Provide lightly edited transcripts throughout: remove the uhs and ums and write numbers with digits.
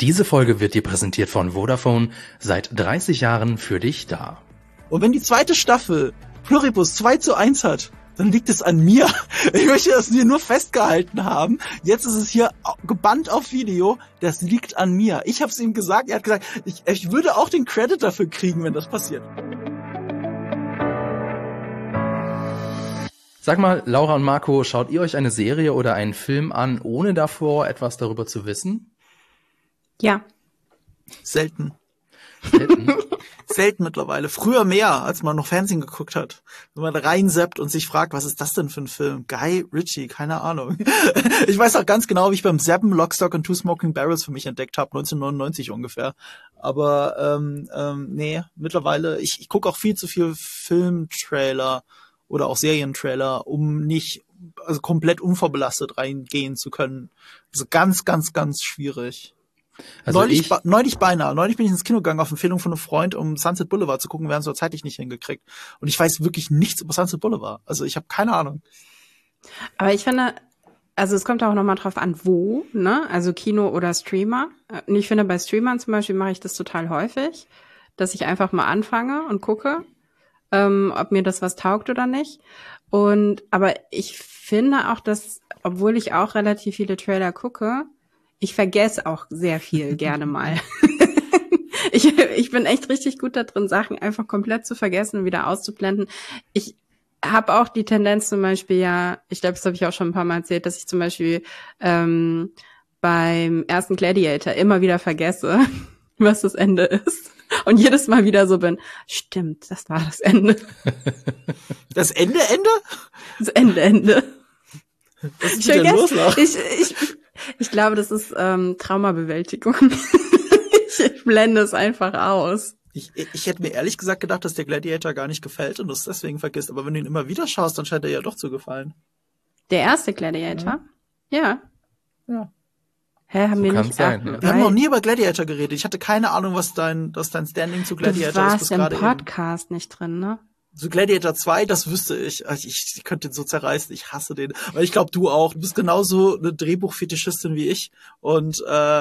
Diese Folge wird dir präsentiert von Vodafone, seit 30 Jahren für dich da. Und wenn die zweite Staffel Pluribus 2:1 hat, dann liegt es an mir. Ich möchte das hier nur festgehalten haben. Jetzt ist es hier gebannt auf Video. Das liegt an mir. Ich habe es ihm gesagt. Er hat gesagt, ich würde auch den Credit dafür kriegen, wenn das passiert. Sag mal, Laura und Marco, schaut ihr euch eine Serie oder einen Film an, ohne davor etwas darüber zu wissen? Ja. Selten. Selten? Selten mittlerweile. Früher mehr, als man noch Fernsehen geguckt hat. Wenn man reinseppt und sich fragt, was ist das denn für ein Film? Guy Ritchie, keine Ahnung. Ich weiß auch ganz genau, wie ich beim Zappen Lock, Stock and Two Smoking Barrels für mich entdeckt habe, 1999 ungefähr. Aber nee, mittlerweile, ich gucke auch viel zu viel Filmtrailer oder auch Serientrailer, um nicht komplett unvorbelastet reingehen zu können. Also ganz, ganz, ganz schwierig. Also Neulich bin ich ins Kino gegangen auf Empfehlung von einem Freund, um Sunset Boulevard zu gucken. Wir haben es aber zeitlich nicht hingekriegt. Und ich weiß wirklich nichts über Sunset Boulevard. Also ich habe keine Ahnung. Aber ich finde, also es kommt auch nochmal drauf an, wo, ne? Also Kino oder Streamer. Und ich finde, bei Streamern zum Beispiel mache ich das total häufig, dass ich einfach mal anfange und gucke, ob mir das was taugt oder nicht. Aber ich finde auch, dass, obwohl ich auch relativ viele Trailer gucke, ich vergesse auch sehr viel gerne mal. Ich bin echt richtig gut da drin, Sachen einfach komplett zu vergessen und wieder auszublenden. Ich habe auch die Tendenz zum Beispiel, ja, ich glaube, das habe ich auch schon ein paar Mal erzählt, dass ich zum Beispiel beim ersten Gladiator immer wieder vergesse, was das Ende ist. Und jedes Mal wieder so bin, stimmt, das war das Ende. Das Ende? Das Ende. Was ist denn los, Laura? Ich glaube, das ist Traumabewältigung. Ich blende es einfach aus. Ich hätte mir ehrlich gesagt gedacht, dass der Gladiator gar nicht gefällt und du es deswegen vergisst. Aber wenn du ihn immer wieder schaust, dann scheint er ja doch zu gefallen. Der erste Gladiator? Ja. Hä, haben So wir kann's nicht sein, ne? Wir haben noch nie über Gladiator geredet. Ich hatte keine Ahnung, was dein Standing zu Gladiator ist. Du warst im gerade Podcast nicht drin, ne? Zu Gladiator 2, das wüsste ich. Also ich könnte den so zerreißen. Ich hasse den. Aber ich glaube, du auch. Du bist genauso eine Drehbuchfetischistin wie ich. Und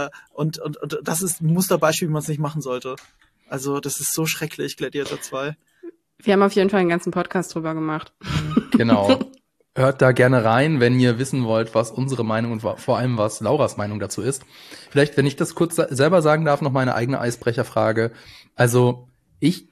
das ist ein Musterbeispiel, wie man es nicht machen sollte. Also das ist so schrecklich, Gladiator 2. Wir haben auf jeden Fall einen ganzen Podcast drüber gemacht. Genau. Hört da gerne rein, wenn ihr wissen wollt, was unsere Meinung und vor allem was Lauras Meinung dazu ist. Vielleicht, wenn ich das kurz selber sagen darf, noch meine eigene Eisbrecherfrage. Also ich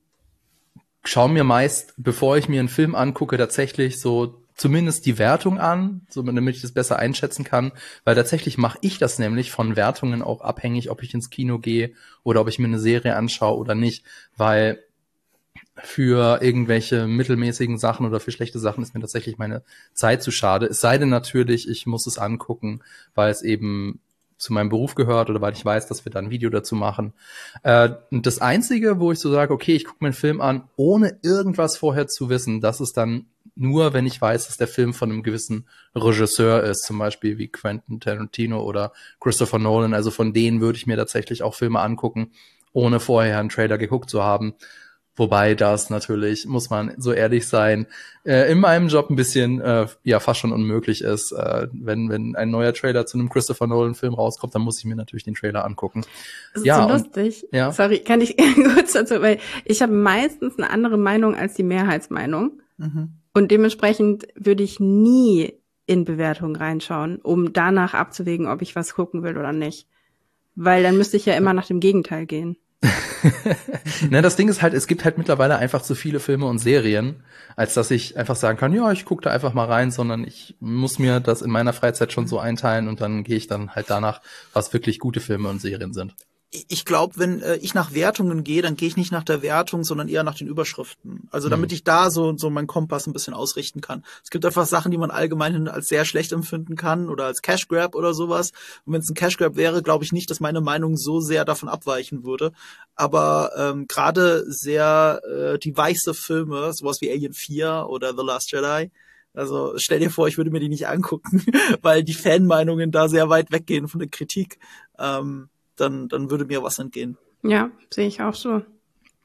schaue mir meist, bevor ich mir einen Film angucke, tatsächlich so zumindest die Wertung an, so damit ich das besser einschätzen kann, weil tatsächlich mache ich das nämlich von Wertungen auch abhängig, ob ich ins Kino gehe oder ob ich mir eine Serie anschaue oder nicht, weil für irgendwelche mittelmäßigen Sachen oder für schlechte Sachen ist mir tatsächlich meine Zeit zu schade. Es sei denn natürlich, ich muss es angucken, weil es eben zu meinem Beruf gehört oder weil ich weiß, dass wir da ein Video dazu machen. Und das Einzige, wo ich so sage, okay, ich gucke mir einen Film an, ohne irgendwas vorher zu wissen, das ist dann nur, wenn ich weiß, dass der Film von einem gewissen Regisseur ist, zum Beispiel wie Quentin Tarantino oder Christopher Nolan. Also von denen würde ich mir tatsächlich auch Filme angucken, ohne vorher einen Trailer geguckt zu haben. Wobei das natürlich, muss man so ehrlich sein, in meinem Job ein bisschen fast schon unmöglich ist. Wenn ein neuer Trailer zu einem Christopher Nolan-Film rauskommt, dann muss ich mir natürlich den Trailer angucken. Das ist so lustig. Ja. Sorry, kann ich kurz dazu, weil ich habe meistens eine andere Meinung als die Mehrheitsmeinung. Mhm. Und dementsprechend würde ich nie in Bewertungen reinschauen, um danach abzuwägen, ob ich was gucken will oder nicht. Weil dann müsste ich ja immer nach dem Gegenteil gehen. Ne, das Ding ist halt, es gibt halt mittlerweile einfach zu viele Filme und Serien, als dass ich einfach sagen kann, ja, ich gucke da einfach mal rein, sondern ich muss mir das in meiner Freizeit schon so einteilen und dann gehe ich dann halt danach, was wirklich gute Filme und Serien sind. Ich glaube, wenn ich nach Wertungen gehe, dann gehe ich nicht nach der Wertung, sondern eher nach den Überschriften. Also damit ich da so meinen Kompass ein bisschen ausrichten kann. Es gibt einfach Sachen, die man allgemein als sehr schlecht empfinden kann oder als Cash Grab oder sowas. Und wenn es ein Cash Grab wäre, glaube ich nicht, dass meine Meinung so sehr davon abweichen würde. Aber gerade sehr die weiße Filme, sowas wie Alien 4 oder The Last Jedi, also stell dir vor, ich würde mir die nicht angucken, weil die Fanmeinungen da sehr weit weggehen von der Kritik. Dann würde mir was entgehen. Ja, sehe ich auch so.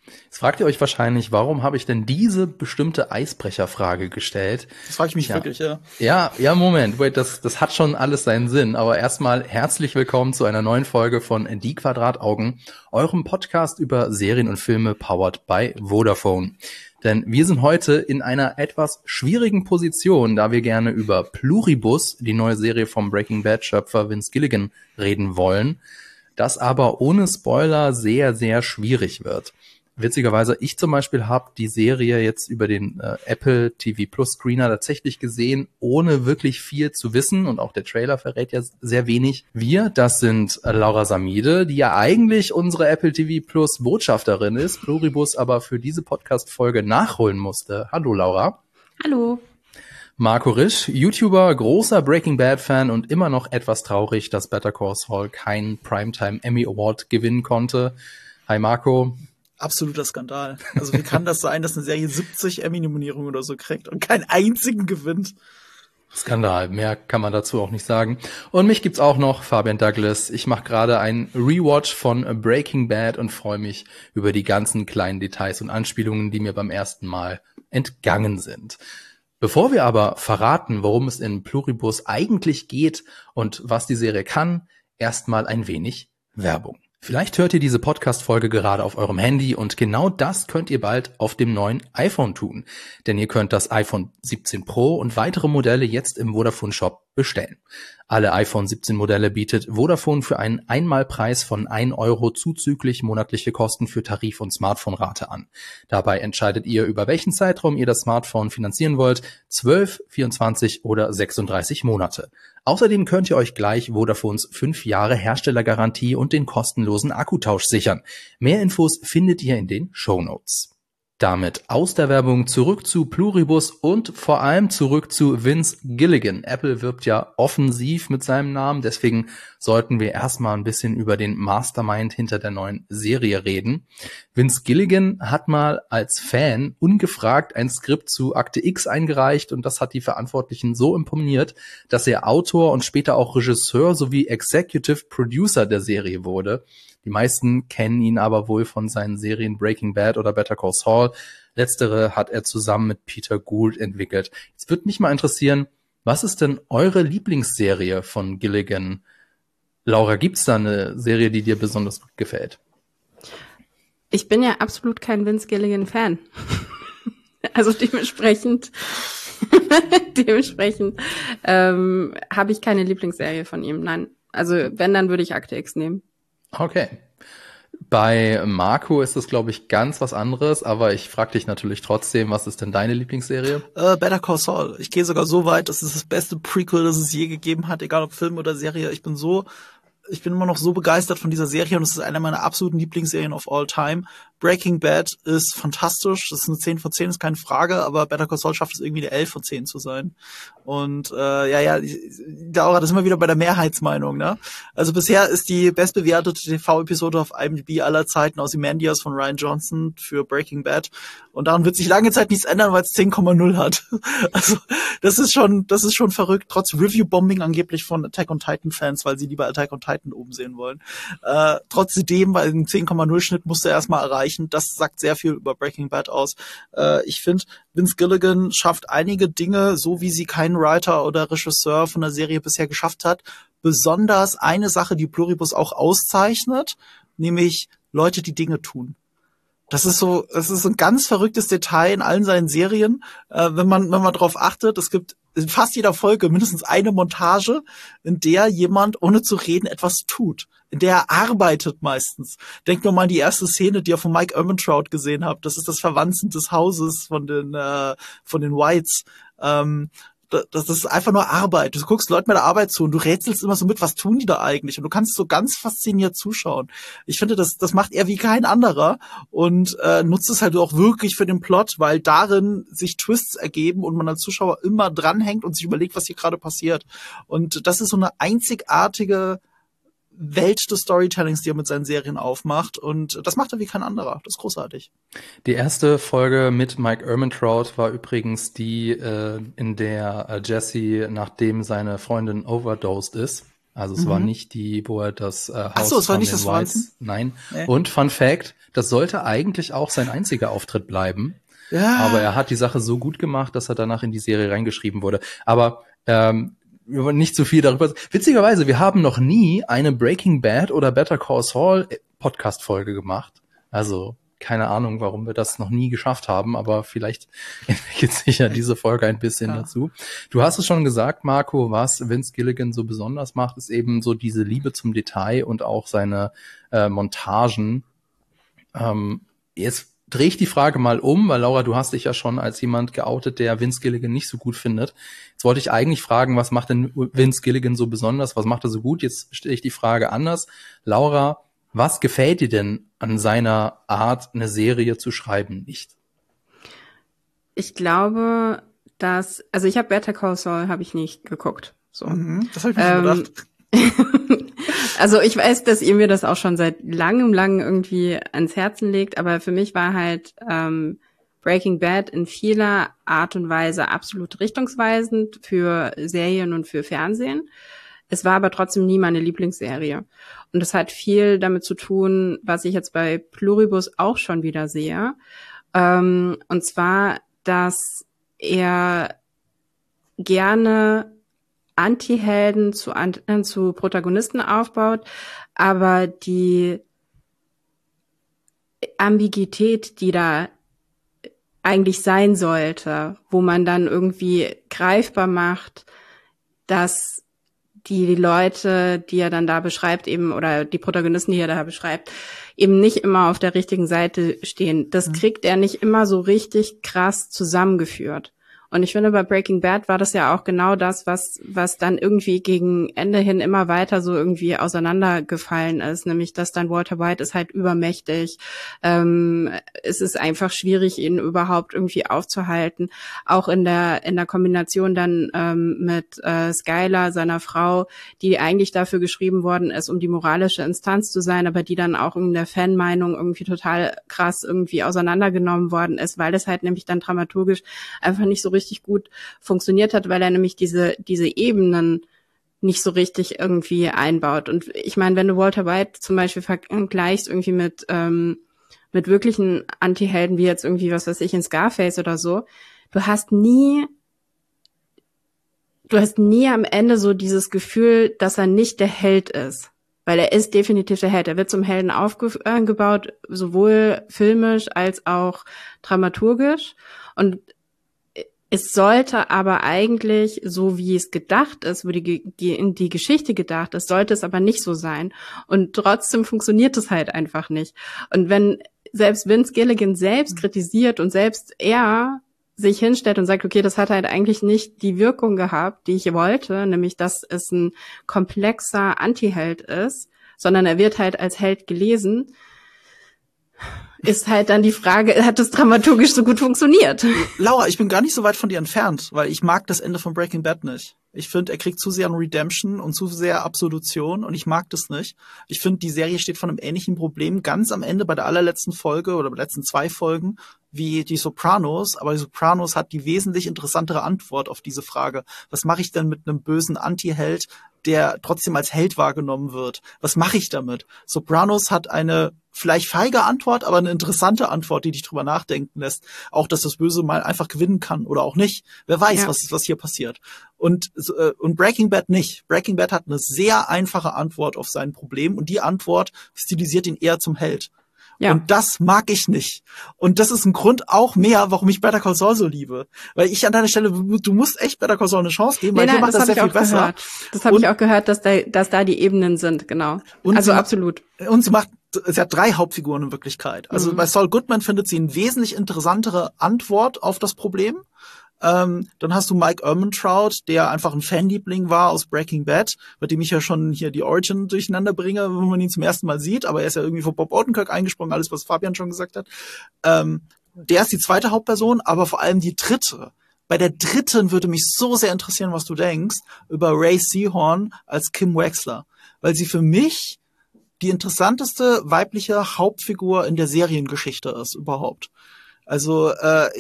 Jetzt fragt ihr euch wahrscheinlich, warum habe ich denn diese bestimmte Eisbrecherfrage gestellt? Das frage ich mich wirklich, ja. Ja, Moment, wait, das hat schon alles seinen Sinn. Aber erstmal herzlich willkommen zu einer neuen Folge von Die Quadrataugen, eurem Podcast über Serien und Filme powered by Vodafone. Denn wir sind heute in einer etwas schwierigen Position, da wir gerne über Pluribus, die neue Serie vom Breaking Bad-Schöpfer Vince Gilligan, reden wollen. Das aber ohne Spoiler sehr, sehr schwierig wird. Witzigerweise, ich zum Beispiel habe die Serie jetzt über den Apple TV Plus Screener tatsächlich gesehen, ohne wirklich viel zu wissen, und auch der Trailer verrät ja sehr wenig. Wir, das sind Laura Samide, die ja eigentlich unsere Apple TV Plus Botschafterin ist, Pluribus aber für diese Podcast-Folge nachholen musste. Hallo Laura. Hallo. Marco Risch, YouTuber, großer Breaking Bad Fan und immer noch etwas traurig, dass Better Call Saul keinen Primetime Emmy Award gewinnen konnte. Hi Marco. Absoluter Skandal. Also wie kann das sein, dass eine Serie 70 Emmy-Nominierungen oder so kriegt und keinen einzigen gewinnt? Skandal, mehr kann man dazu auch nicht sagen. Und mich gibt's auch noch, Fabian Douglas. Ich mache gerade einen Rewatch von Breaking Bad und freue mich über die ganzen kleinen Details und Anspielungen, die mir beim ersten Mal entgangen sind. Bevor wir aber verraten, worum es in Pluribus eigentlich geht und was die Serie kann, erstmal ein wenig Werbung. Vielleicht hört ihr diese Podcast-Folge gerade auf eurem Handy und genau das könnt ihr bald auf dem neuen iPhone tun. Denn ihr könnt das iPhone 17 Pro und weitere Modelle jetzt im Vodafone Shop bestellen. Alle iPhone 17 Modelle bietet Vodafone für einen Einmalpreis von 1 Euro zuzüglich monatliche Kosten für Tarif- und Smartphone-Rate an. Dabei entscheidet ihr, über welchen Zeitraum ihr das Smartphone finanzieren wollt, 12, 24 oder 36 Monate. Außerdem könnt ihr euch gleich Vodafones 5 Jahre Herstellergarantie und den kostenlosen Akkutausch sichern. Mehr Infos findet ihr in den Shownotes. Damit aus der Werbung zurück zu Pluribus und vor allem zurück zu Vince Gilligan. Apple wirbt ja offensiv mit seinem Namen, deswegen sollten wir erstmal ein bisschen über den Mastermind hinter der neuen Serie reden. Vince Gilligan hat mal als Fan ungefragt ein Skript zu Akte X eingereicht und das hat die Verantwortlichen so imponiert, dass er Autor und später auch Regisseur sowie Executive Producer der Serie wurde. Die meisten kennen ihn aber wohl von seinen Serien Breaking Bad oder Better Call Saul. Letztere hat er zusammen mit Peter Gould entwickelt. Jetzt würde mich mal interessieren, was ist denn eure Lieblingsserie von Gilligan? Laura, gibt's da eine Serie, die dir besonders gut gefällt? Ich bin ja absolut kein Vince Gilligan-Fan. Also dementsprechend habe ich keine Lieblingsserie von ihm. Nein, also wenn, dann würde ich Akte X nehmen. Okay. Bei Marco ist das, glaube ich, ganz was anderes, aber ich frage dich natürlich trotzdem, was ist denn deine Lieblingsserie? Better Call Saul. Ich gehe sogar so weit, das ist das beste Prequel, das es je gegeben hat, egal ob Film oder Serie. Ich bin immer noch so begeistert von dieser Serie und es ist eine meiner absoluten Lieblingsserien of all time. Breaking Bad ist fantastisch, das ist eine 10 von 10, ist keine Frage, aber Better Call Saul schafft es irgendwie eine 11 von 10 zu sein. Und Laura, das ist immer wieder bei der Mehrheitsmeinung, ne? Also bisher ist die bestbewertete TV-Episode auf IMDb aller Zeiten Ozymandias von Rian Johnson für Breaking Bad. Und daran wird sich lange Zeit nichts ändern, weil es 10,0 hat. Also das ist schon verrückt, trotz Review-Bombing angeblich von Attack on Titan-Fans, weil sie lieber Attack on Titan oben sehen wollen. Trotzdem, weil ein 10,0-Schnitt musste er erstmal erreichen. Das sagt sehr viel über Breaking Bad aus. Ich finde, Vince Gilligan schafft einige Dinge, so wie sie kein Writer oder Regisseur von der Serie bisher geschafft hat. Besonders eine Sache, die Pluribus auch auszeichnet, nämlich Leute, die Dinge tun. Das ist ein ganz verrücktes Detail in allen seinen Serien, wenn man drauf achtet. Es gibt in fast jeder Folge mindestens eine Montage, in der jemand ohne zu reden etwas tut, in der er arbeitet meistens. Denkt nur mal an die erste Szene, die ihr von Mike Ehrmantraut gesehen habt. Das ist das Verwandten des Hauses von den Whites. Das ist einfach nur Arbeit. Du guckst Leuten bei der Arbeit zu und du rätselst immer so mit, was tun die da eigentlich? Und du kannst so ganz fasziniert zuschauen. Ich finde, das macht er wie kein anderer und nutzt es halt auch wirklich für den Plot, weil darin sich Twists ergeben und man als Zuschauer immer dranhängt und sich überlegt, was hier gerade passiert. Und das ist so eine einzigartige Welt des Storytellings, die er mit seinen Serien aufmacht. Und das macht er wie kein anderer. Das ist großartig. Die erste Folge mit Mike Ehrmantraut war übrigens die, in der Jesse, nachdem seine Freundin overdosed ist. Also es war nicht die, wo er das Haus es war von nicht den das Whites. Wahnsinn? Nein. Nee. Und Fun Fact, Das sollte eigentlich auch sein einziger Auftritt bleiben. Ja. Aber er hat die Sache so gut gemacht, dass er danach in die Serie reingeschrieben wurde. Aber wir wollen nicht zu viel darüber. Witzigerweise, wir haben noch nie eine Breaking Bad oder Better Call Saul Podcast-Folge gemacht. Also keine Ahnung, warum wir das noch nie geschafft haben, aber vielleicht entwickelt sich ja diese Folge ein bisschen dazu. Du hast es schon gesagt, Marco, was Vince Gilligan so besonders macht, ist eben so diese Liebe zum Detail und auch seine Montagen. Jetzt drehe ich die Frage mal um, weil Laura, du hast dich ja schon als jemand geoutet, der Vince Gilligan nicht so gut findet. Jetzt wollte ich eigentlich fragen, was macht denn Vince Gilligan so besonders? Was macht er so gut? Jetzt stelle ich die Frage anders. Laura, was gefällt dir denn an seiner Art, eine Serie zu schreiben, nicht? Ich glaube, also ich habe Better Call Saul habe ich nicht geguckt. So. Das habe ich mir schon gedacht. Also ich weiß, dass ihr mir das auch schon seit langem irgendwie ans Herzen legt, aber für mich war halt Breaking Bad in vieler Art und Weise absolut richtungsweisend für Serien und für Fernsehen. Es war aber trotzdem nie meine Lieblingsserie. Und das hat viel damit zu tun, was ich jetzt bei Pluribus auch schon wieder sehe. Und zwar, dass er gerne Anti-Helden zu Protagonisten aufbaut, aber die Ambiguität, die da eigentlich sein sollte, wo man dann irgendwie greifbar macht, dass die Leute, die er dann da beschreibt, eben, oder die Protagonisten, die er da beschreibt, eben nicht immer auf der richtigen Seite stehen. Das kriegt er nicht immer so richtig krass zusammengeführt. Und ich finde, bei Breaking Bad war das ja auch genau das, was dann irgendwie gegen Ende hin immer weiter so irgendwie auseinandergefallen ist. Nämlich, dass dann Walter White ist halt übermächtig. Es ist einfach schwierig, ihn überhaupt irgendwie aufzuhalten. Auch in der Kombination dann mit Skylar, seiner Frau, die eigentlich dafür geschrieben worden ist, um die moralische Instanz zu sein, aber die dann auch in der Fanmeinung irgendwie total krass irgendwie auseinandergenommen worden ist, weil es halt nämlich dann dramaturgisch einfach nicht so richtig gut funktioniert hat, weil er nämlich diese Ebenen nicht so richtig irgendwie einbaut. Und ich meine, wenn du Walter White zum Beispiel vergleichst irgendwie mit wirklichen Anti-Helden, wie jetzt irgendwie, was weiß ich, in Scarface oder so, du hast nie am Ende so dieses Gefühl, dass er nicht der Held ist. Weil er ist definitiv der Held. Er wird zum Helden aufgebaut, sowohl filmisch als auch dramaturgisch. Und es sollte aber eigentlich, so wie es gedacht ist, wo die Geschichte gedacht ist, sollte es aber nicht so sein. Und trotzdem funktioniert es halt einfach nicht. Und wenn selbst Vince Gilligan selbst kritisiert und selbst er sich hinstellt und sagt, okay, das hat halt eigentlich nicht die Wirkung gehabt, die ich wollte, nämlich, dass es ein komplexer Anti-Held ist, sondern er wird halt als Held gelesen, ist halt dann die Frage, hat das dramaturgisch so gut funktioniert? Laura, ich bin gar nicht so weit von dir entfernt, weil ich mag das Ende von Breaking Bad nicht. Ich finde, er kriegt zu sehr an Redemption und zu sehr Absolution und ich mag das nicht. Ich finde, die Serie steht vor einem ähnlichen Problem ganz am Ende bei der allerletzten Folge oder bei den letzten 2 Folgen wie die Sopranos, aber die Sopranos hat die wesentlich interessantere Antwort auf diese Frage. Was mache ich denn mit einem bösen Anti-Held, der trotzdem als Held wahrgenommen wird? Was mache ich damit? Sopranos hat eine vielleicht feige Antwort, aber eine interessante Antwort, die dich drüber nachdenken lässt. Auch, dass das Böse mal einfach gewinnen kann oder auch nicht. Wer weiß, was hier passiert. Und Breaking Bad nicht. Breaking Bad hat eine sehr einfache Antwort auf sein Problem und die Antwort stilisiert ihn eher zum Held. Ja. Und das mag ich nicht. Und das ist ein Grund auch mehr, warum ich Better Call Saul so liebe. Weil ich an deiner Stelle, du musst echt Better Call Saul eine Chance geben, weil dir macht das sehr viel besser. Das habe ich auch gehört, dass da die Ebenen sind, genau. Und also absolut. Und sie hat 3 Hauptfiguren in Wirklichkeit. Also bei Saul Goodman findet sie eine wesentlich interessantere Antwort auf das Problem. Dann hast du Mike Ehrmantraut, der einfach ein Fanliebling war aus Breaking Bad, bei dem ich ja schon hier die Origin durcheinander bringe, wenn man ihn zum ersten Mal sieht, aber er ist ja irgendwie von Bob Odenkirk eingesprungen, alles, was Fabian schon gesagt hat. Der ist die zweite Hauptperson, aber vor allem die dritte. Bei der dritten würde mich so sehr interessieren, was du denkst, über Ray Seahorn als Kim Wexler, weil sie für mich die interessanteste weibliche Hauptfigur in der Seriengeschichte ist überhaupt. Also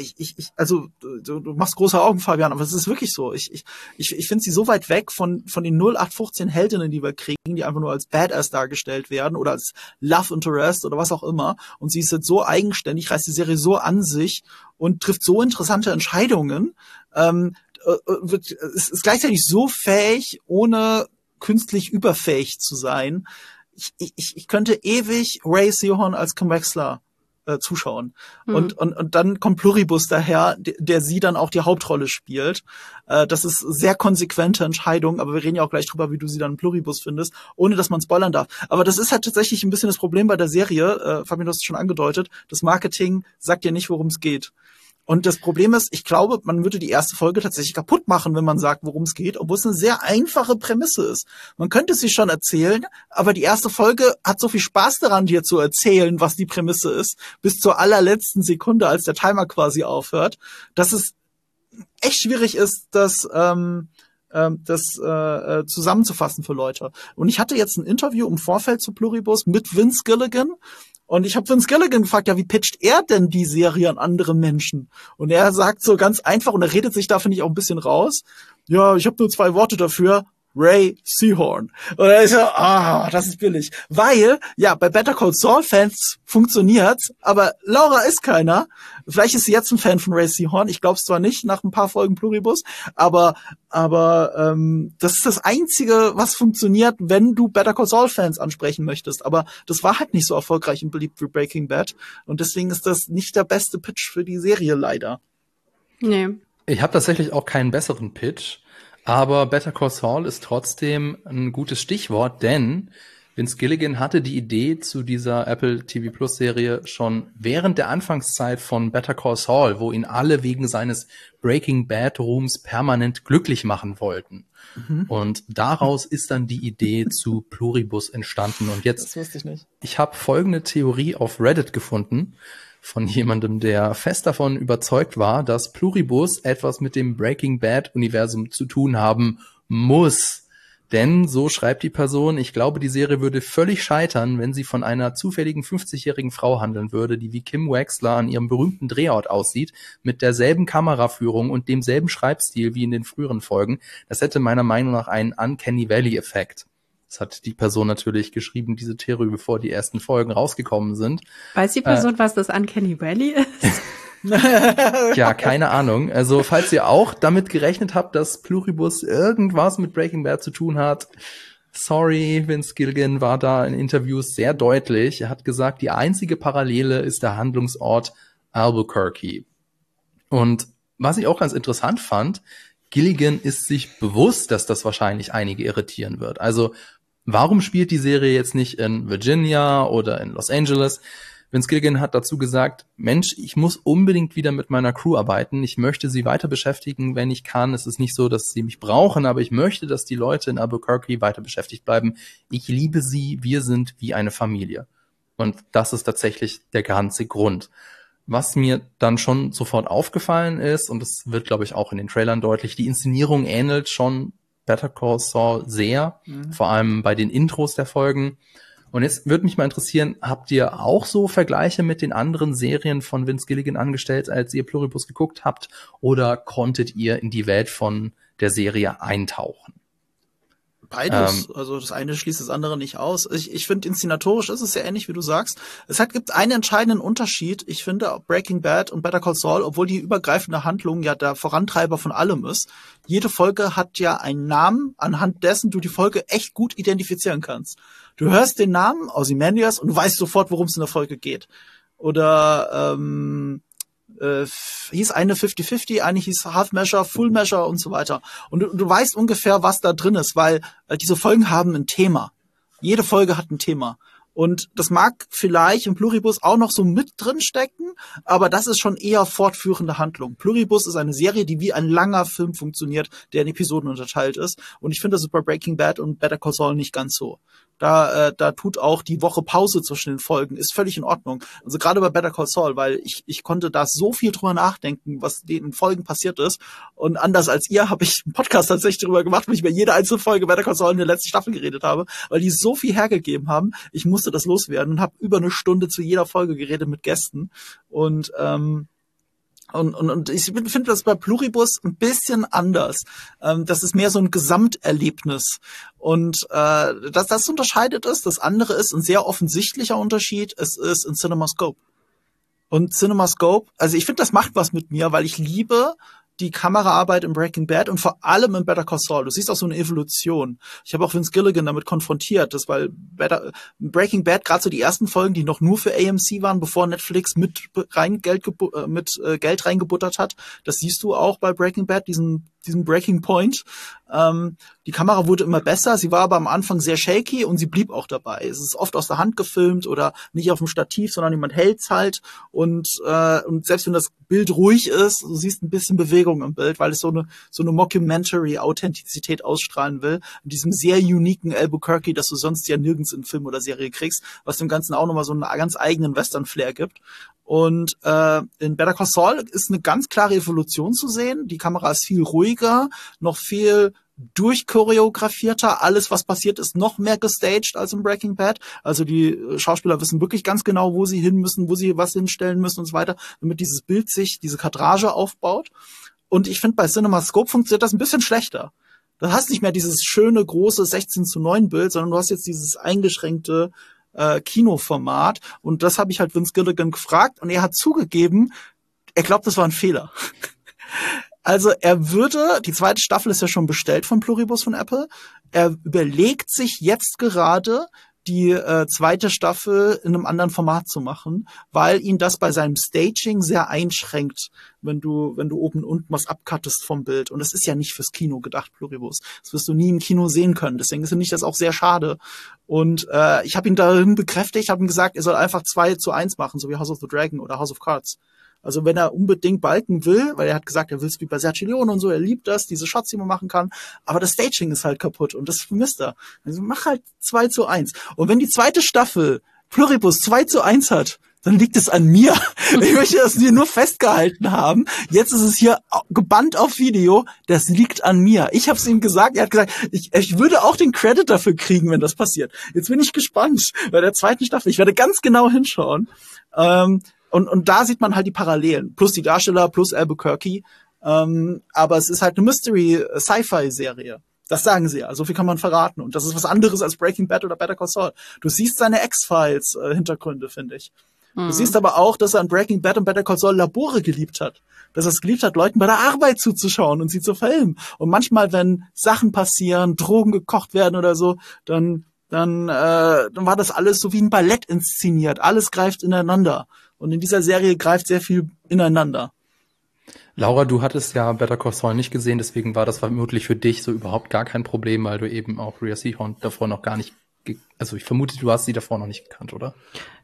du machst große Augen, Fabian, aber es ist wirklich so. Ich finde sie so weit weg von den 0815 Heldinnen, die wir kriegen, die einfach nur als Badass dargestellt werden oder als Love Interest oder was auch immer. Und sie ist jetzt so eigenständig, reißt die Serie so an sich und trifft so interessante Entscheidungen. Ist gleichzeitig so fähig, ohne künstlich überfähig zu sein. Ich könnte ewig Ray Seahorn als Kim Wexler zuschauen. Und dann kommt Pluribus daher, der sie dann auch die Hauptrolle spielt. Das ist sehr konsequente Entscheidung, aber wir reden ja auch gleich drüber, wie du sie dann in Pluribus findest, ohne dass man spoilern darf. Aber das ist halt tatsächlich ein bisschen das Problem bei der Serie. Fabian, du hast es schon angedeutet, das Marketing sagt dir nicht, worum es geht. Und das Problem ist, ich glaube, man würde die erste Folge tatsächlich kaputt machen, wenn man sagt, worum es geht, obwohl es eine sehr einfache Prämisse ist. Man könnte sie schon erzählen, aber die erste Folge hat so viel Spaß daran, dir zu erzählen, was die Prämisse ist, bis zur allerletzten Sekunde, als der Timer quasi aufhört, dass es echt schwierig ist, das zusammenzufassen für Leute. Und ich hatte jetzt ein Interview im Vorfeld zu Pluribus mit Vince Gilligan. Und ich habe Vince Gilligan gefragt, ja, wie pitcht er denn die Serie an andere Menschen? Und er sagt so ganz einfach, und er redet sich da, finde ich, auch ein bisschen raus, ja, ich habe nur 2 Worte dafür, Ray Seahorn. Und er ist so, das ist billig. Weil, ja, bei Better Call Saul Fans funktioniert's, aber Laura ist keiner. Vielleicht ist sie jetzt ein Fan von Ray Seahorn. Ich glaube es zwar nicht, nach ein paar Folgen Pluribus, aber das ist das Einzige, was funktioniert, wenn du Better Call Saul Fans ansprechen möchtest. Aber das war halt nicht so erfolgreich und beliebt wie Breaking Bad. Und deswegen ist das nicht der beste Pitch für die Serie, leider. Nee. Ich habe tatsächlich auch keinen besseren Pitch. Aber Better Call Saul ist trotzdem ein gutes Stichwort, denn Vince Gilligan hatte die Idee zu dieser Apple TV Plus Serie schon während der Anfangszeit von Better Call Saul, wo ihn alle wegen seines Breaking Bad Ruhms permanent glücklich machen wollten. Und daraus ist dann die Idee zu Pluribus entstanden. Und jetzt, das wusste ich nicht. Ich habe folgende Theorie auf Reddit gefunden von jemandem, der fest davon überzeugt war, dass Pluribus etwas mit dem Breaking Bad-Universum zu tun haben muss. Denn, so schreibt die Person, ich glaube, die Serie würde völlig scheitern, wenn sie von einer zufälligen 50-jährigen Frau handeln würde, die wie Kim Wexler an ihrem berühmten Drehort aussieht, mit derselben Kameraführung und demselben Schreibstil wie in den früheren Folgen. Das hätte meiner Meinung nach einen Uncanny Valley-Effekt. Das hat die Person natürlich geschrieben, diese Theorie, bevor die ersten Folgen rausgekommen sind. Weiß die Person, was das Uncanny Valley ist? Ja, keine Ahnung. Also, falls ihr auch damit gerechnet habt, dass Pluribus irgendwas mit Breaking Bad zu tun hat, sorry, Vince Gilligan war da in Interviews sehr deutlich. Er hat gesagt, die einzige Parallele ist der Handlungsort Albuquerque. Und was ich auch ganz interessant fand, Gilligan ist sich bewusst, dass das wahrscheinlich einige irritieren wird. Also, warum spielt die Serie jetzt nicht in Virginia oder in Los Angeles? Vince Gilligan hat dazu gesagt, Mensch, ich muss unbedingt wieder mit meiner Crew arbeiten. Ich möchte sie weiter beschäftigen, wenn ich kann. Es ist nicht so, dass sie mich brauchen, aber ich möchte, dass die Leute in Albuquerque weiter beschäftigt bleiben. Ich liebe sie, wir sind wie eine Familie. Und das ist tatsächlich der ganze Grund. Was mir dann schon sofort aufgefallen ist, und das wird, glaube ich, auch in den Trailern deutlich, die Inszenierung ähnelt schon Better Call Saul sehr, vor allem bei den Intros der Folgen. Und jetzt würde mich mal interessieren, habt ihr auch so Vergleiche mit den anderen Serien von Vince Gilligan angestellt, als ihr Pluribus geguckt habt, oder konntet ihr in die Welt von der Serie eintauchen? Beides. Also das eine schließt das andere nicht aus. Ich finde, inszenatorisch ist es sehr ähnlich, wie du sagst. Gibt einen entscheidenden Unterschied. Ich finde, Breaking Bad und Better Call Saul, obwohl die übergreifende Handlung ja der Vorantreiber von allem ist, jede Folge hat ja einen Namen, anhand dessen du die Folge echt gut identifizieren kannst. Du hörst den Namen Ozymandias und du weißt sofort, worum es in der Folge geht. Oder hieß eine 50-50, eine hieß Half Measure, Full Measure und so weiter. Und du weißt ungefähr, was da drin ist, weil diese Folgen haben ein Thema. Jede Folge hat ein Thema. Und das mag vielleicht im Pluribus auch noch so mit drin stecken, aber das ist schon eher fortführende Handlung. Pluribus ist eine Serie, die wie ein langer Film funktioniert, der in Episoden unterteilt ist. Und ich finde, das ist bei Breaking Bad und Better Call Saul nicht ganz so. Da tut auch die Woche Pause zwischen den Folgen, ist völlig in Ordnung. Also gerade bei Better Call Saul, weil ich konnte da so viel drüber nachdenken, was den Folgen passiert ist. Und anders als ihr habe ich einen Podcast tatsächlich drüber gemacht, wo ich über jede einzelne Folge Better Call Saul in der letzten Staffel geredet habe, weil die so viel hergegeben haben. Ich musste das loswerden und habe über eine Stunde zu jeder Folge geredet mit Gästen. Und Und ich finde das bei Pluribus ein bisschen anders. Das ist mehr so ein Gesamterlebnis. Und das unterscheidet es. Das andere ist ein sehr offensichtlicher Unterschied. Es ist in CinemaScope. Und CinemaScope, also ich finde, das macht was mit mir, weil ich liebe die Kameraarbeit in Breaking Bad und vor allem in Better Call Saul. Du siehst auch so eine Evolution. Ich habe auch Vince Gilligan damit konfrontiert, weil Breaking Bad, gerade so die ersten Folgen, die noch nur für AMC waren, bevor Netflix mit Geld reingebuttert hat, das siehst du auch bei Breaking Bad, diesen Breaking Point. Die Kamera wurde immer besser, sie war aber am Anfang sehr shaky und sie blieb auch dabei. Es ist oft aus der Hand gefilmt oder nicht auf dem Stativ, sondern jemand hält's halt und selbst wenn das Bild ruhig ist, du siehst ein bisschen Bewegung im Bild, weil es so eine Mockumentary-Authentizität ausstrahlen will. In diesem sehr uniken Albuquerque, das du sonst ja nirgends in Film oder Serie kriegst, was dem Ganzen auch nochmal so einen ganz eigenen Western-Flair gibt. Und in Better Call Saul ist eine ganz klare Evolution zu sehen. Die Kamera ist viel ruhiger, noch viel durchchoreografierter. Alles, was passiert, ist noch mehr gestaged als in Breaking Bad. Also die Schauspieler wissen wirklich ganz genau, wo sie hin müssen, wo sie was hinstellen müssen und so weiter, damit dieses Bild sich, diese Kadrage aufbaut. Und ich finde, bei CinemaScope funktioniert das ein bisschen schlechter. Du hast nicht mehr dieses schöne, große 16:9 Bild, sondern du hast jetzt dieses eingeschränkte Kinoformat. Und das habe ich halt Vince Gilligan gefragt und er hat zugegeben, er glaubt, das war ein Fehler. Also die zweite Staffel ist ja schon bestellt von Pluribus von Apple. Er überlegt sich jetzt gerade, die zweite Staffel in einem anderen Format zu machen, weil ihn das bei seinem Staging sehr einschränkt, wenn du oben und unten was abcuttest vom Bild. Und das ist ja nicht fürs Kino gedacht, Pluribus. Das wirst du nie im Kino sehen können. Deswegen finde ich das auch sehr schade. Und ich habe ihn darin bekräftigt, habe ihm gesagt, er soll einfach 2:1 machen, so wie House of the Dragon oder House of Cards. Also wenn er unbedingt Balken will, weil er hat gesagt, er will es wie bei Sergio Leone und so, er liebt das, diese Shots, die man machen kann, aber das Staging ist halt kaputt und das vermisst er. Also mach halt 2:1. Und wenn die zweite Staffel Pluribus 2:1 hat, dann liegt es an mir. Ich möchte das hier nur festgehalten haben. Jetzt ist es hier gebannt auf Video. Das liegt an mir. Ich habe es ihm gesagt. Er hat gesagt, ich würde auch den Credit dafür kriegen, wenn das passiert. Jetzt bin ich gespannt bei der zweiten Staffel. Ich werde ganz genau hinschauen. Und da sieht man halt die Parallelen. Plus die Darsteller, plus Albuquerque. Aber es ist halt eine Mystery-Sci-Fi-Serie. Das sagen sie ja. So viel kann man verraten. Und das ist was anderes als Breaking Bad oder Better Call Saul. Du siehst seine X-Files-Hintergründe, finde ich. Du siehst aber auch, dass er an Breaking Bad und Better Call Saul Labore geliebt hat. Dass er es geliebt hat, Leuten bei der Arbeit zuzuschauen und sie zu filmen. Und manchmal, wenn Sachen passieren, Drogen gekocht werden oder so, dann war das alles so wie ein Ballett inszeniert. Alles greift ineinander. Und in dieser Serie greift sehr viel ineinander. Laura, du hattest ja Better Call Saul nicht gesehen, deswegen war das vermutlich für dich so überhaupt gar kein Problem, weil du eben auch Rhea Seehorn davor noch gar nicht, also ich vermute, du hast sie davor noch nicht gekannt, oder?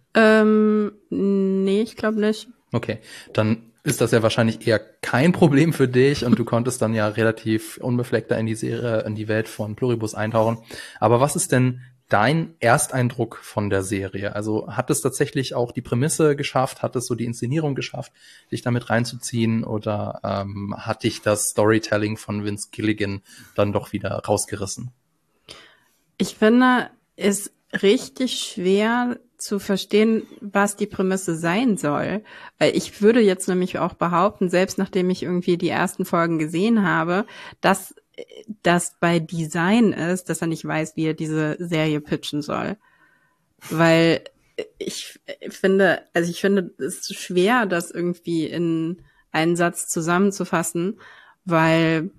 Nee, ich glaube nicht. Okay, dann ist das ja wahrscheinlich eher kein Problem für dich und du konntest dann ja relativ unbefleckter in die Serie, in die Welt von Pluribus eintauchen. Aber was ist denn dein Ersteindruck von der Serie? Also hat es tatsächlich auch die Prämisse geschafft? Hat es so die Inszenierung geschafft, dich damit reinzuziehen? Oder hat dich das Storytelling von Vince Gilligan dann doch wieder rausgerissen? Ich finde, es ist richtig schwer zu verstehen, was die Prämisse sein soll. Weil ich würde jetzt nämlich auch behaupten, selbst nachdem ich irgendwie die ersten Folgen gesehen habe, dass das bei Design ist, dass er nicht weiß, wie er diese Serie pitchen soll. Weil ich finde, es ist schwer, das irgendwie in einen Satz zusammenzufassen, weil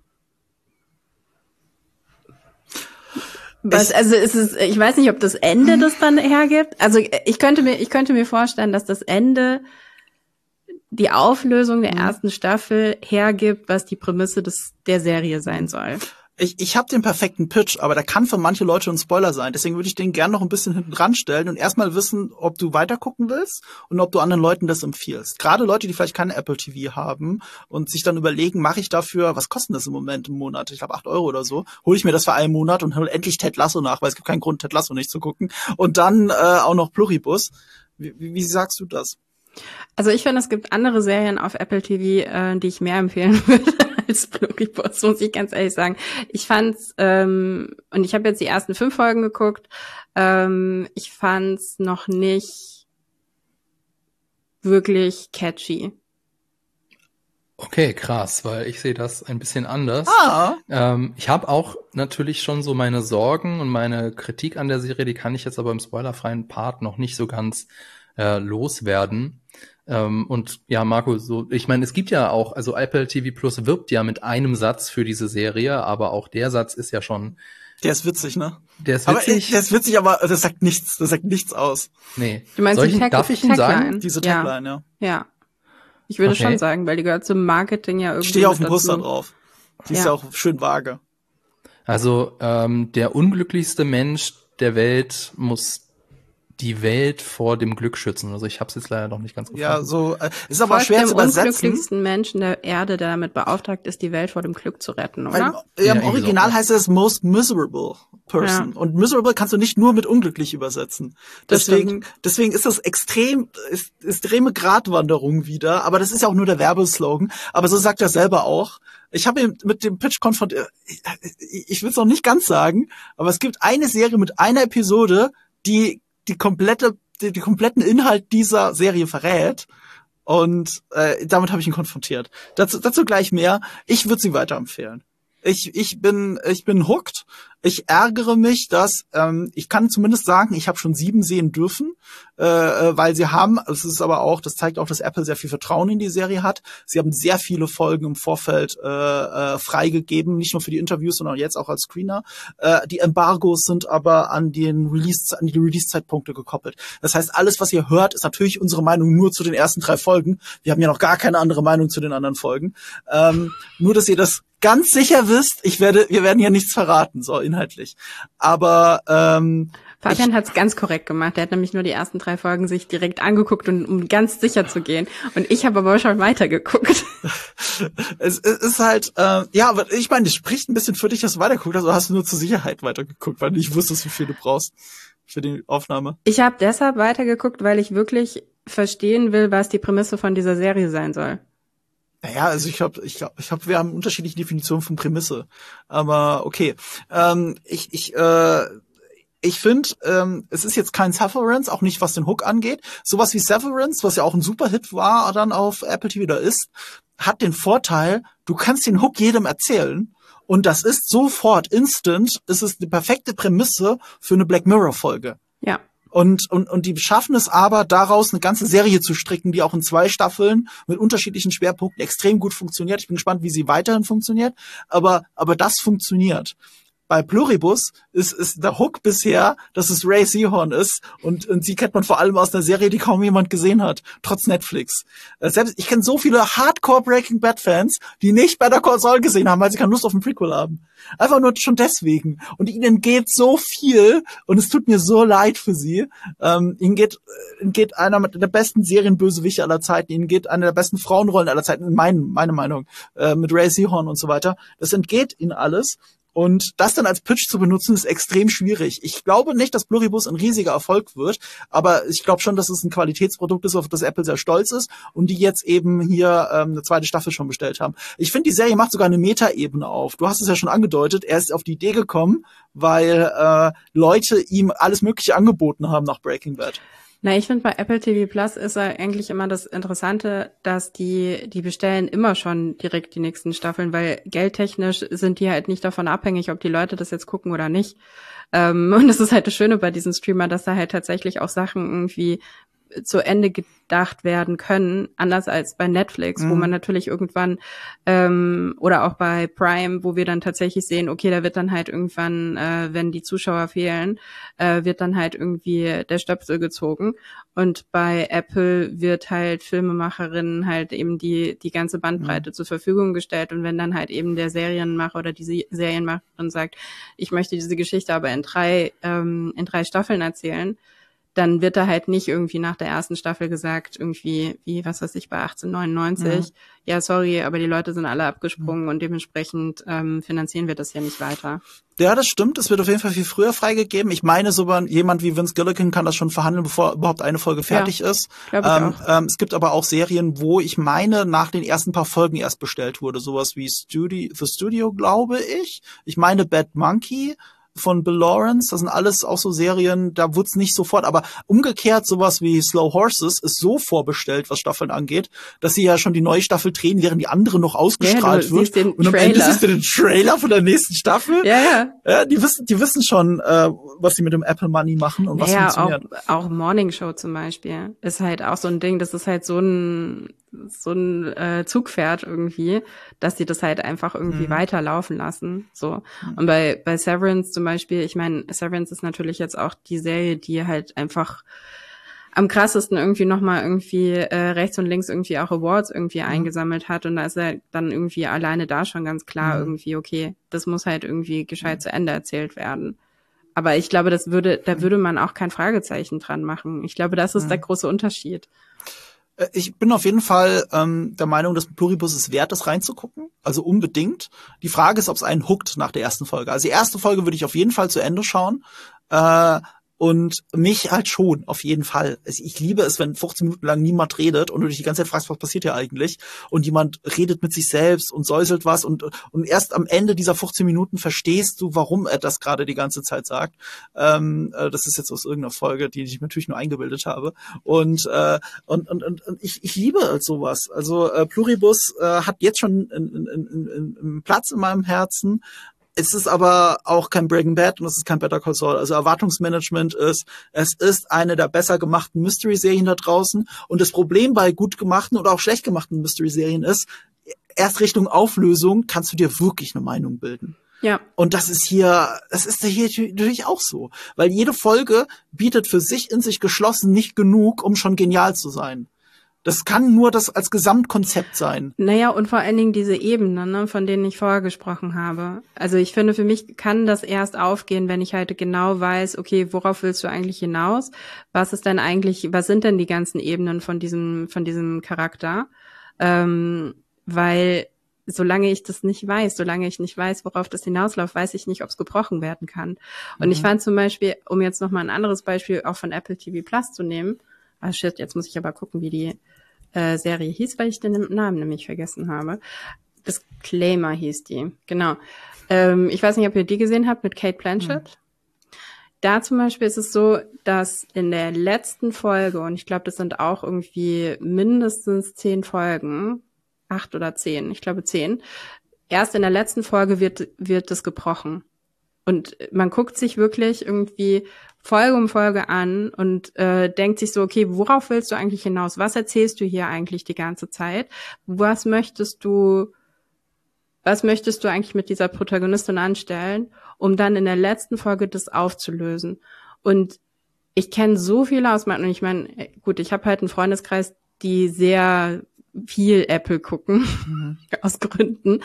ich weiß nicht, ob das Ende das dann hergibt. Also ich könnte mir vorstellen, dass das Ende die Auflösung der ersten Staffel hergibt, was die Prämisse der Serie sein soll. Ich habe den perfekten Pitch, aber der kann für manche Leute ein Spoiler sein. Deswegen würde ich den gerne noch ein bisschen hinten dran stellen und erstmal wissen, ob du weitergucken willst und ob du anderen Leuten das empfiehlst. Gerade Leute, die vielleicht keine Apple TV haben und sich dann überlegen, mache ich dafür, was kostet das im Moment im Monat? Ich glaube 8 € oder so. Hole ich mir das für einen Monat und hole endlich Ted Lasso nach, weil es gibt keinen Grund, Ted Lasso nicht zu gucken. Und dann auch noch Pluribus. Wie sagst du das? Also ich finde, es gibt andere Serien auf Apple TV, die ich mehr empfehlen würde als Pluribus, muss ich ganz ehrlich sagen. Ich fand's, und ich habe jetzt die ersten 5 Folgen geguckt, ich fand's noch nicht wirklich catchy. Okay, krass, weil ich sehe das ein bisschen anders. Ich habe auch natürlich schon so meine Sorgen und meine Kritik an der Serie, die kann ich jetzt aber im spoilerfreien Part noch nicht so ganz loswerden. Und ja, Marco, so, ich meine, es gibt ja auch, also Apple TV Plus wirbt ja mit einem Satz für diese Serie, aber auch der Satz ist ja schon. Der ist witzig, ne? Der ist witzig. Der ist witzig, aber das sagt nichts aus. Nee. Du meinst darf ich ihn sagen? Diese Tagline, ja. Ja. Ich würde schon sagen, weil die gehört zum Marketing ja irgendwie. Ich stehe auf dem Poster drauf. Die ist ja auch schön vage. Also der unglücklichste Mensch der Welt muss die Welt vor dem Glück schützen. Also ich habe es jetzt leider noch nicht ganz gefunden. Ja, so ist aber schwer zu übersetzen. Der unglücklichsten Menschen der Erde, der damit beauftragt ist, die Welt vor dem Glück zu retten, oder? Im Original heißt es most miserable person. Ja. Und miserable kannst du nicht nur mit unglücklich übersetzen. Deswegen ist das extreme Gratwanderung wieder. Aber das ist ja auch nur der Werbeslogan. Aber so sagt er selber auch. Ich habe ihn mit dem Pitch konfrontiert. Ich will es noch nicht ganz sagen, aber es gibt eine Serie mit einer Episode, die kompletten Inhalt dieser Serie verrät. Und damit habe ich ihn konfrontiert. Dazu gleich mehr. Ich würde sie weiterempfehlen. Ich bin hooked. Ich ärgere mich, dass ich kann zumindest sagen, ich habe schon 7 sehen dürfen, weil sie haben, das zeigt auch, dass Apple sehr viel Vertrauen in die Serie hat. Sie haben sehr viele Folgen im Vorfeld freigegeben, nicht nur für die Interviews, sondern jetzt auch als Screener. Die Embargos sind aber an die Release-Zeitpunkte gekoppelt. Das heißt, alles, was ihr hört, ist natürlich unsere Meinung nur zu den ersten 3 Folgen. Wir haben ja noch gar keine andere Meinung zu den anderen Folgen. Nur, dass ihr das ganz sicher wisst, wir werden ja nichts verraten, so inhaltlich. Aber Fabian hat es ganz korrekt gemacht. Er hat nämlich nur die ersten 3 Folgen sich direkt angeguckt, um ganz sicher zu gehen. Und ich habe aber schon weitergeguckt. Es ist halt, aber ich meine, das spricht ein bisschen für dich, dass du weitergeguckt hast, oder hast du nur zur Sicherheit weitergeguckt, weil du nicht wusstest, wie viel du brauchst für die Aufnahme? Ich habe deshalb weitergeguckt, weil ich wirklich verstehen will, was die Prämisse von dieser Serie sein soll. Naja, also ich glaube, wir haben unterschiedliche Definitionen von Prämisse. Aber okay. Ich finde, es ist jetzt kein Severance, auch nicht was den Hook angeht. Sowas wie Severance, was ja auch ein Superhit war dann auf Apple TV oder ist, hat den Vorteil, du kannst den Hook jedem erzählen und das ist sofort instant, es ist eine perfekte Prämisse für eine Black Mirror Folge. Ja. Und die schaffen es aber, daraus eine ganze Serie zu stricken, die auch in 2 Staffeln mit unterschiedlichen Schwerpunkten extrem gut funktioniert. Ich bin gespannt, wie sie weiterhin funktioniert, aber das funktioniert. Bei Pluribus ist der Hook bisher, dass es Ray Seahorn ist und sie kennt man vor allem aus einer Serie, die kaum jemand gesehen hat, trotz Netflix. Selbst ich kenne so viele Hardcore Breaking Bad Fans, die nicht Better Call Saul gesehen haben, weil sie keine Lust auf ein Prequel haben. Einfach nur schon deswegen. Und ihnen geht so viel und es tut mir so leid für sie. Ihnen geht einer der besten Serienbösewichte aller Zeiten, ihnen geht eine der besten Frauenrollen aller Zeiten, meine Meinung, mit Ray Seahorn und so weiter. Das entgeht ihnen alles. Und das dann als Pitch zu benutzen, ist extrem schwierig. Ich glaube nicht, dass Pluribus ein riesiger Erfolg wird, aber ich glaube schon, dass es ein Qualitätsprodukt ist, auf das Apple sehr stolz ist und die jetzt eben hier eine 2. Staffel schon bestellt haben. Ich finde, die Serie macht sogar eine Metaebene auf. Du hast es ja schon angedeutet, er ist auf die Idee gekommen, weil Leute ihm alles Mögliche angeboten haben nach Breaking Bad. Na, ich finde, bei Apple TV Plus ist ja eigentlich immer das Interessante, dass die bestellen immer schon direkt die nächsten Staffeln, weil geldtechnisch sind die halt nicht davon abhängig, ob die Leute das jetzt gucken oder nicht. Und das ist halt das Schöne bei diesen Streamer, dass da halt tatsächlich auch Sachen irgendwie zu Ende gedacht werden können, anders als bei Netflix, wo man natürlich irgendwann oder auch bei Prime, wo wir dann tatsächlich sehen, okay, da wird dann halt irgendwann, wenn die Zuschauer fehlen, wird dann halt irgendwie der Stöpsel gezogen und bei Apple wird halt Filmemacherinnen halt eben die ganze Bandbreite zur Verfügung gestellt und wenn dann halt eben der Serienmacher oder die Serienmacherin sagt, ich möchte diese Geschichte aber in 3 Staffeln erzählen, dann wird da halt nicht irgendwie nach der ersten Staffel gesagt, irgendwie, wie, was weiß ich, bei 1899, ja, sorry, aber die Leute sind alle abgesprungen und dementsprechend finanzieren wir das ja nicht weiter. Ja, das stimmt. Es wird auf jeden Fall viel früher freigegeben. Ich meine, sogar jemand wie Vince Gilligan kann das schon verhandeln, bevor überhaupt eine Folge fertig ist. Ich auch. Es gibt aber auch Serien, wo ich meine, nach den ersten paar Folgen erst bestellt wurde. Sowas wie The Studio, glaube ich. Ich meine Bad Monkey. von Bill Lawrence. Das sind alles auch so Serien, da wird's nicht sofort. Aber umgekehrt, sowas wie Slow Horses ist so vorbestellt, was Staffeln angeht, dass sie ja schon die neue Staffel drehen, während die andere noch ausgestrahlt wird. Und am Ende siehst du den Trailer von der nächsten Staffel. Ja, die wissen schon, was sie mit dem Apple Money machen und was funktioniert. Auch Morning Show zum Beispiel ist halt auch so ein Ding, das ist halt so ein Zugpferd irgendwie, dass sie das halt einfach irgendwie weiterlaufen lassen. So. Und bei Severance zum Beispiel, ich meine, Severance ist natürlich jetzt auch die Serie, die halt einfach am krassesten irgendwie nochmal irgendwie rechts und links irgendwie auch Awards irgendwie eingesammelt hat. Und da ist er dann irgendwie alleine da schon ganz klar irgendwie, okay, das muss halt irgendwie gescheit zu Ende erzählt werden. Aber ich glaube, da würde man auch kein Fragezeichen dran machen. Ich glaube, das ist der große Unterschied. Ich bin auf jeden Fall der Meinung, dass Pluribus es wert ist, reinzugucken. Also unbedingt. Die Frage ist, ob es einen hookt nach der ersten Folge. Also die erste Folge würde ich auf jeden Fall zu Ende schauen. Und mich halt schon, auf jeden Fall. Ich liebe es, wenn 15 Minuten lang niemand redet und du dich die ganze Zeit fragst, was passiert hier eigentlich? Und jemand redet mit sich selbst und säuselt was und erst am Ende dieser 15 Minuten verstehst du, warum er das gerade die ganze Zeit sagt. Das ist jetzt aus irgendeiner Folge, die ich natürlich nur eingebildet habe. Und ich liebe halt sowas. Also Pluribus hat jetzt schon einen Platz in meinem Herzen. Es ist aber auch kein Breaking Bad und es ist kein Better Call Saul. Also Erwartungsmanagement es ist eine der besser gemachten Mystery-Serien da draußen. Und das Problem bei gut gemachten oder auch schlecht gemachten Mystery-Serien ist, erst Richtung Auflösung kannst du dir wirklich eine Meinung bilden. Ja. Und das ist hier natürlich auch so. Weil jede Folge bietet für sich in sich geschlossen nicht genug, um schon genial zu sein. Das kann nur das als Gesamtkonzept sein. Naja, und vor allen Dingen diese Ebenen, ne, von denen ich vorher gesprochen habe. Also ich finde, für mich kann das erst aufgehen, wenn ich halt genau weiß, okay, worauf willst du eigentlich hinaus? Was sind denn die ganzen Ebenen von diesem Charakter? Weil solange ich nicht weiß, worauf das hinausläuft, weiß ich nicht, ob es gebrochen werden kann. Und ich fand zum Beispiel, um jetzt nochmal ein anderes Beispiel auch von Apple TV Plus zu nehmen, jetzt muss ich aber gucken, wie die Serie hieß, weil ich den Namen nämlich vergessen habe. Disclaimer hieß die, genau. Ich weiß nicht, ob ihr die gesehen habt mit Cate Blanchett. Da zum Beispiel ist es so, dass in der letzten Folge, und ich glaube, das sind auch irgendwie mindestens 10 Folgen, 8 oder 10, ich glaube 10, erst in der letzten Folge wird das gebrochen. Und man guckt sich wirklich irgendwie Folge um Folge an und denkt sich so, okay, worauf willst du eigentlich hinaus? Was erzählst du hier eigentlich die ganze Zeit? Was möchtest du eigentlich mit dieser Protagonistin anstellen, um dann in der letzten Folge das aufzulösen? Und ich kenne so viele aus meinem, und ich meine, gut, ich habe halt einen Freundeskreis, die sehr viel Apple gucken, aus Gründen.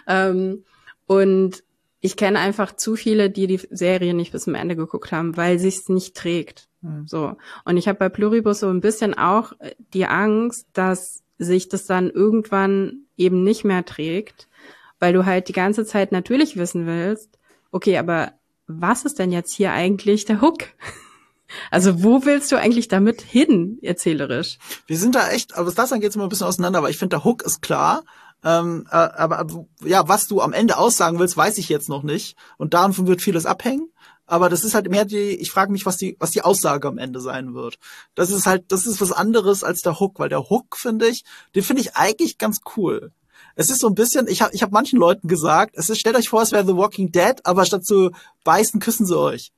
Und ich kenne einfach zu viele, die Serie nicht bis zum Ende geguckt haben, weil sich's nicht trägt. So. Und ich habe bei Pluribus so ein bisschen auch die Angst, dass sich das dann irgendwann eben nicht mehr trägt, weil du halt die ganze Zeit natürlich wissen willst, okay, aber was ist denn jetzt hier eigentlich der Hook? Also wo willst du eigentlich damit hin, erzählerisch? Wir sind da echt, aber was das angeht, sind wir ein bisschen auseinander, aber ich finde, der Hook ist klar. Aber ja, was du am Ende aussagen willst, weiß ich jetzt noch nicht. Und davon wird vieles abhängen. Aber das ist halt mehr ich frage mich, was die Aussage am Ende sein wird. Das ist was anderes als der Hook, weil der Hook, den finde ich eigentlich ganz cool. Es ist so ein bisschen, ich hab manchen Leuten gesagt, stellt euch vor, es wäre The Walking Dead, aber statt zu beißen, küssen sie euch.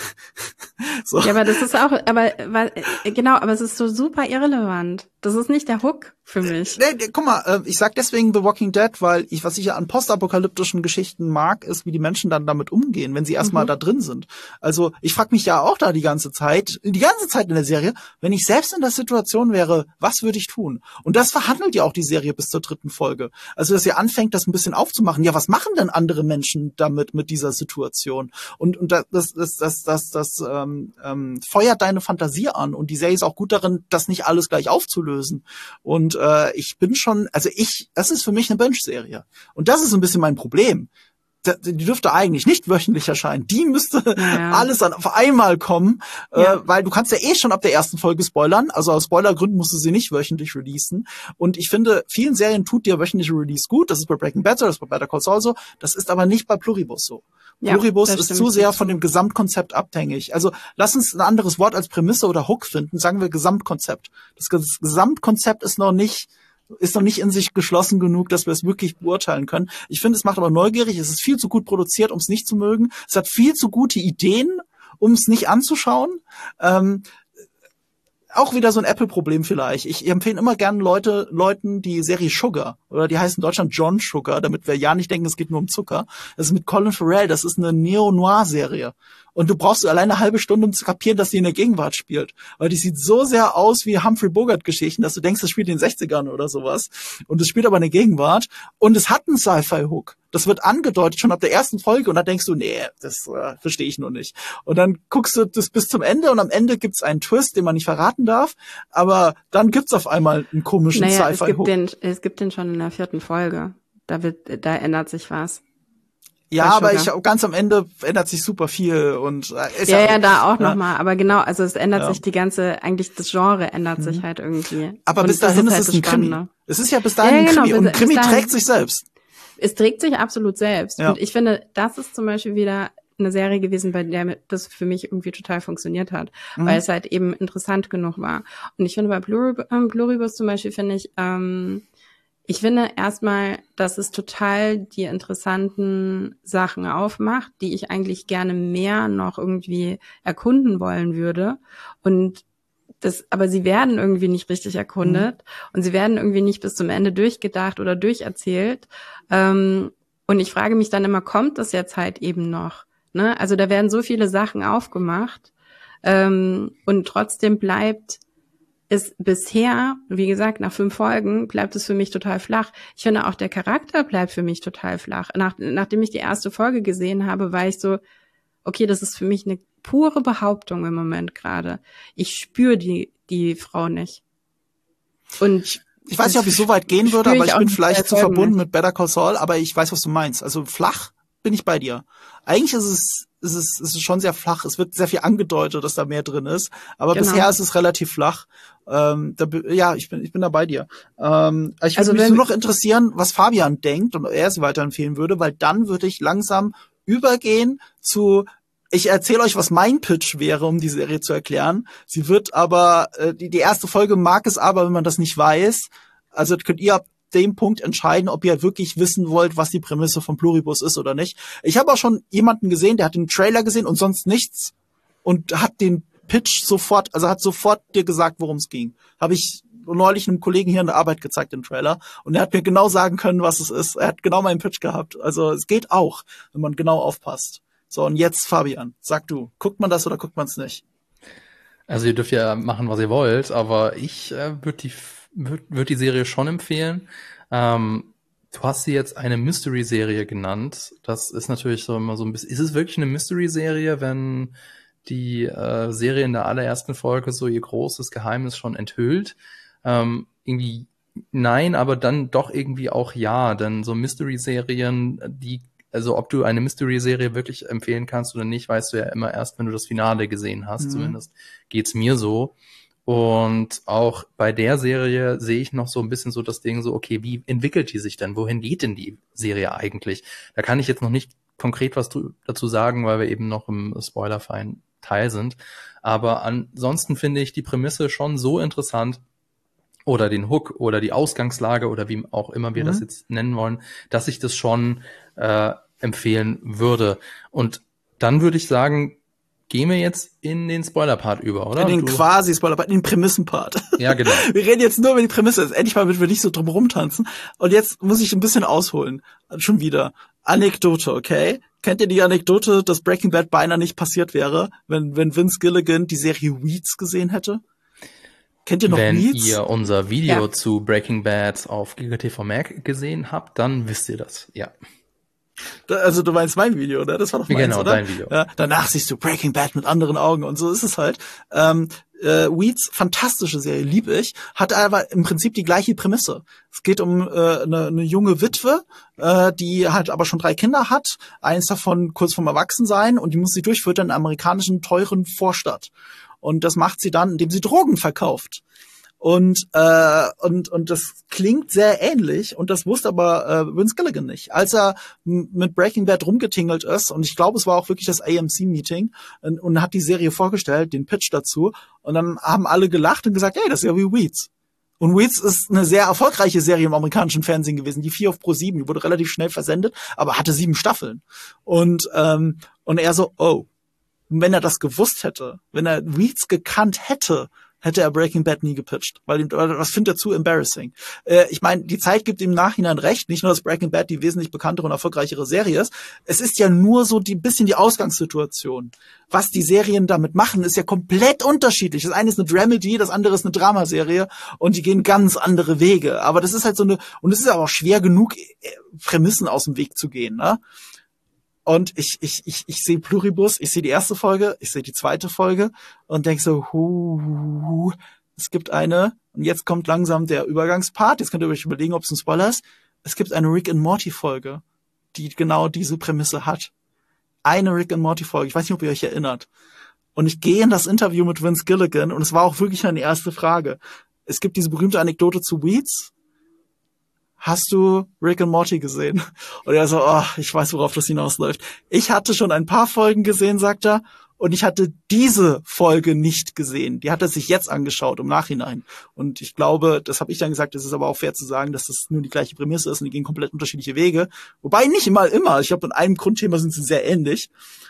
So. Ja, aber das ist auch, aber es ist so super irrelevant. Das ist nicht der Hook für mich. Nee, guck mal, ich sag deswegen The Walking Dead, weil was ich ja an postapokalyptischen Geschichten mag, ist, wie die Menschen dann damit umgehen, wenn sie erstmal da drin sind. Also ich frage mich ja auch da die ganze Zeit in der Serie, wenn ich selbst in der Situation wäre, was würde ich tun? Und das verhandelt ja auch die Serie bis zur 3. Folge. Also dass ihr anfängt, das ein bisschen aufzumachen. Ja, was machen denn andere Menschen damit mit dieser Situation? Und das feuert deine Fantasie an. Und die Serie ist auch gut darin, das nicht alles gleich aufzulösen. Und ich bin schon, das ist für mich eine Binge-Serie. Und das ist so ein bisschen mein Problem. Die dürfte eigentlich nicht wöchentlich erscheinen. Die müsste alles dann auf einmal kommen, weil du kannst ja schon ab der ersten Folge spoilern. Also aus Spoilergründen musst du sie nicht wöchentlich releasen. Und ich finde, vielen Serien tut der wöchentliche Release gut. Das ist bei Breaking Bad so, das ist bei Better Call Saul so. Das ist aber nicht bei Pluribus so. Ja, Pluribus da ist stimme zu ich dir sehr zu. von dem Gesamtkonzept abhängig. Also lass uns ein anderes Wort als Prämisse oder Hook finden, sagen wir Gesamtkonzept. Das Gesamtkonzept ist noch nicht in sich geschlossen genug, dass wir es wirklich beurteilen können. Ich finde, es macht aber neugierig, es ist viel zu gut produziert, um es nicht zu mögen. Es hat viel zu gute Ideen, um es nicht anzuschauen. Auch wieder so ein Apple-Problem vielleicht. Ich empfehle immer gerne Leuten die Serie Sugar, oder die heißt in Deutschland John Sugar, damit wir ja nicht denken, es geht nur um Zucker. Das ist mit Colin Farrell, das ist eine Neo-Noir-Serie. Und du brauchst alleine eine halbe Stunde, um zu kapieren, dass die in der Gegenwart spielt. Weil die sieht so sehr aus wie Humphrey Bogart-Geschichten, dass du denkst, das spielt in den 60ern oder sowas. Und es spielt aber in der Gegenwart. Und es hat einen Sci-Fi-Hook. Das wird angedeutet schon ab der ersten Folge und dann denkst du, nee, das verstehe ich nur nicht. Und dann guckst du das bis zum Ende und am Ende gibt's einen Twist, den man nicht verraten darf, aber dann gibt's auf einmal einen komischen Sci-Fi-Hook. Es gibt den schon in der 4. Folge. Da ändert sich was. Ja, aber ganz am Ende ändert sich super viel und ja, da auch nochmal. Aber genau, also es ändert sich eigentlich das Genre ändert sich halt irgendwie. Aber bis dahin ist es ein Krimi. Es ist ja bis dahin ein Krimi und ein Krimi trägt sich selbst. Es trägt sich absolut selbst. Ja. Und ich finde, das ist zum Beispiel wieder eine Serie gewesen, bei der das für mich irgendwie total funktioniert hat, weil es halt eben interessant genug war. Und ich finde bei Pluribus zum Beispiel ich finde erstmal, dass es total die interessanten Sachen aufmacht, die ich eigentlich gerne mehr noch irgendwie erkunden wollen würde. Aber sie werden irgendwie nicht richtig erkundet und sie werden irgendwie nicht bis zum Ende durchgedacht oder durcherzählt. Und ich frage mich dann immer, kommt das jetzt halt eben noch? Ne? Also da werden so viele Sachen aufgemacht und trotzdem bleibt es bisher, wie gesagt, nach 5 Folgen bleibt es für mich total flach. Ich finde auch der Charakter bleibt für mich total flach. Nachdem ich die erste Folge gesehen habe, war ich so, okay, das ist für mich eine pure Behauptung im Moment gerade. Ich spüre die Frau nicht. Und ich weiß nicht, ob ich so weit gehen würde, aber ich bin vielleicht zu verbunden mit Better Call Saul, aber ich weiß, was du meinst. Also flach bin ich bei dir. Eigentlich ist es schon sehr flach. Es wird sehr viel angedeutet, dass da mehr drin ist. Aber bisher ist es relativ flach. Ich bin da bei dir. Ich würde mich nur noch interessieren, was Fabian denkt und er sie weiterempfehlen würde, weil dann würde ich langsam übergehen zu, ich erzähle euch, was mein Pitch wäre, um die Serie zu erklären. Sie wird aber, die erste Folge mag es aber, wenn man das nicht weiß. Also könnt ihr ab dem Punkt entscheiden, ob ihr wirklich wissen wollt, was die Prämisse von Pluribus ist oder nicht. Ich habe auch schon jemanden gesehen, der hat den Trailer gesehen und sonst nichts und hat den Pitch hat sofort dir gesagt, worum es ging. Habe ich neulich einem Kollegen hier in der Arbeit gezeigt, den Trailer, und er hat mir genau sagen können, was es ist. Er hat genau meinen Pitch gehabt. Also es geht auch, wenn man genau aufpasst. So, und jetzt Fabian, sag du, guckt man das oder guckt man es nicht? Also ihr dürft ja machen, was ihr wollt, aber ich würde die Serie schon empfehlen. Du hast sie jetzt eine Mystery-Serie genannt. Das ist natürlich so immer so ein bisschen. Ist es wirklich eine Mystery-Serie, wenn die Serie in der allerersten Folge so ihr großes Geheimnis schon enthüllt? Irgendwie nein, aber dann doch irgendwie auch ja. Denn so Mystery-Serien, also ob du eine Mystery-Serie wirklich empfehlen kannst oder nicht, weißt du ja immer erst, wenn du das Finale gesehen hast. Zumindest geht's mir so. Und auch bei der Serie sehe ich noch so ein bisschen so das Ding so, okay, wie entwickelt die sich denn? Wohin geht denn die Serie eigentlich? Da kann ich jetzt noch nicht konkret was dazu sagen, weil wir eben noch im spoilerfreien Teil sind. Aber ansonsten finde ich die Prämisse schon so interessant, oder den Hook oder die Ausgangslage oder wie auch immer wir das jetzt nennen wollen, dass ich das schon empfehlen würde. Und dann würde ich sagen, gehen wir jetzt in den Spoiler-Part über, oder? In den quasi Spoiler-Part, in den Prämissen-Part. Ja, genau. Wir reden jetzt nur über die Prämisse. Endlich mal, damit wir nicht so drum rumtanzen. Und jetzt muss ich ein bisschen ausholen. Schon wieder. Anekdote, okay? Kennt ihr die Anekdote, dass Breaking Bad beinahe nicht passiert wäre, wenn Vince Gilligan die Serie Weeds gesehen hätte? Kennt ihr noch Wenn Weeds? ihr unser Video zu Breaking Bad auf GigaTV Mac gesehen habt, dann wisst ihr das, ja. Also du meinst mein Video, oder? Das war doch meins, genau, oder? Dein Video. Ja, danach siehst du Breaking Bad mit anderen Augen und so ist es halt. Weeds, fantastische Serie, lieb ich, hat aber im Prinzip die gleiche Prämisse. Es geht um eine junge Witwe, die halt aber schon 3 Kinder hat, eins davon kurz vorm Erwachsensein, und die muss sie durchfüttern in einer amerikanischen teuren Vorstadt. Und das macht sie dann, indem sie Drogen verkauft. Und das klingt sehr ähnlich und das wusste aber Vince Gilligan nicht. Als er mit Breaking Bad rumgetingelt ist, und ich glaube, es war auch wirklich das AMC-Meeting, und hat die Serie vorgestellt, den Pitch dazu, und dann haben alle gelacht und gesagt, hey, das ist ja wie Weeds. Und Weeds ist eine sehr erfolgreiche Serie im amerikanischen Fernsehen gewesen, die 4 auf Pro7, die wurde relativ schnell versendet, aber hatte 7 Staffeln. Und er so, oh, wenn er das gewusst hätte, wenn er Weeds gekannt hätte, hätte er Breaking Bad nie gepitcht, weil das findet er zu embarrassing. Ich meine, die Zeit gibt ihm im Nachhinein recht, nicht nur, dass Breaking Bad die wesentlich bekanntere und erfolgreichere Serie ist, es ist ja nur so bisschen die Ausgangssituation. Was die Serien damit machen, ist ja komplett unterschiedlich. Das eine ist eine Dramedy, das andere ist eine Dramaserie und die gehen ganz andere Wege. Aber das ist halt und es ist aber auch schwer genug, Prämissen aus dem Weg zu gehen, ne? Und ich sehe Pluribus, ich sehe die erste Folge, ich sehe die zweite Folge und denke so, es gibt eine, und jetzt kommt langsam der Übergangspart, jetzt könnt ihr euch überlegen, ob es ein Spoiler ist, es gibt eine Rick and Morty Folge, die genau diese Prämisse hat. Eine Rick and Morty Folge, ich weiß nicht, ob ihr euch erinnert. Und ich gehe in das Interview mit Vince Gilligan und es war auch wirklich eine erste Frage. Es gibt diese berühmte Anekdote zu Weeds. Hast du Rick and Morty gesehen? Und er so, ich weiß, worauf das hinausläuft. Ich hatte schon ein paar Folgen gesehen, sagt er, und ich hatte diese Folge nicht gesehen. Die hat er sich jetzt angeschaut, im Nachhinein. Und ich glaube, das habe ich dann gesagt, es ist aber auch fair zu sagen, dass das nur die gleiche Prämisse ist und die gehen komplett unterschiedliche Wege. Wobei nicht immer. Ich glaube, in einem Grundthema sind sie sehr ähnlich.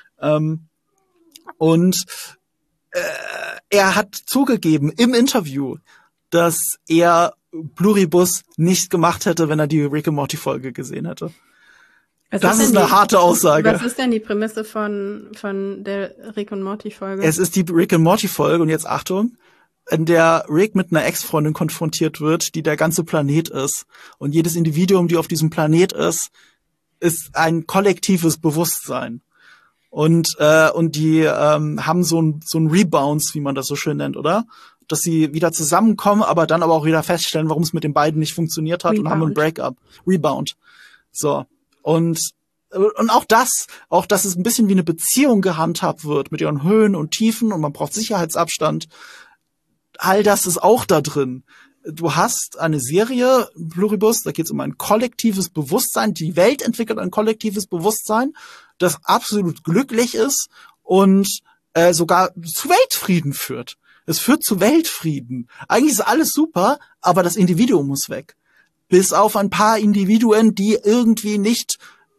Er hat zugegeben im Interview, dass er Pluribus nicht gemacht hätte, wenn er die Rick and Morty Folge gesehen hätte. Das ist eine harte Aussage. Was ist denn die Prämisse von der Rick and Morty Folge? Es ist die Rick and Morty Folge, und jetzt Achtung, in der Rick mit einer Ex-Freundin konfrontiert wird, die der ganze Planet ist. Und jedes Individuum, die auf diesem Planet ist ein kollektives Bewusstsein. Und die haben so ein Rebounds, wie man das so schön nennt, oder? Dass sie wieder zusammenkommen, aber dann aber auch wieder feststellen, warum es mit den beiden nicht funktioniert hat. Rebound. Und haben ein Breakup. Rebound. So. Und auch dass es ein bisschen wie eine Beziehung gehandhabt wird, mit ihren Höhen und Tiefen, und man braucht Sicherheitsabstand. All das ist auch da drin. Du hast eine Serie, Pluribus, da geht es um ein kollektives Bewusstsein. Die Welt entwickelt ein kollektives Bewusstsein, das absolut glücklich ist und sogar zu Weltfrieden führt. Es führt zu Weltfrieden. Eigentlich ist alles super, aber das Individuum muss weg. Bis auf ein paar Individuen, die irgendwie nicht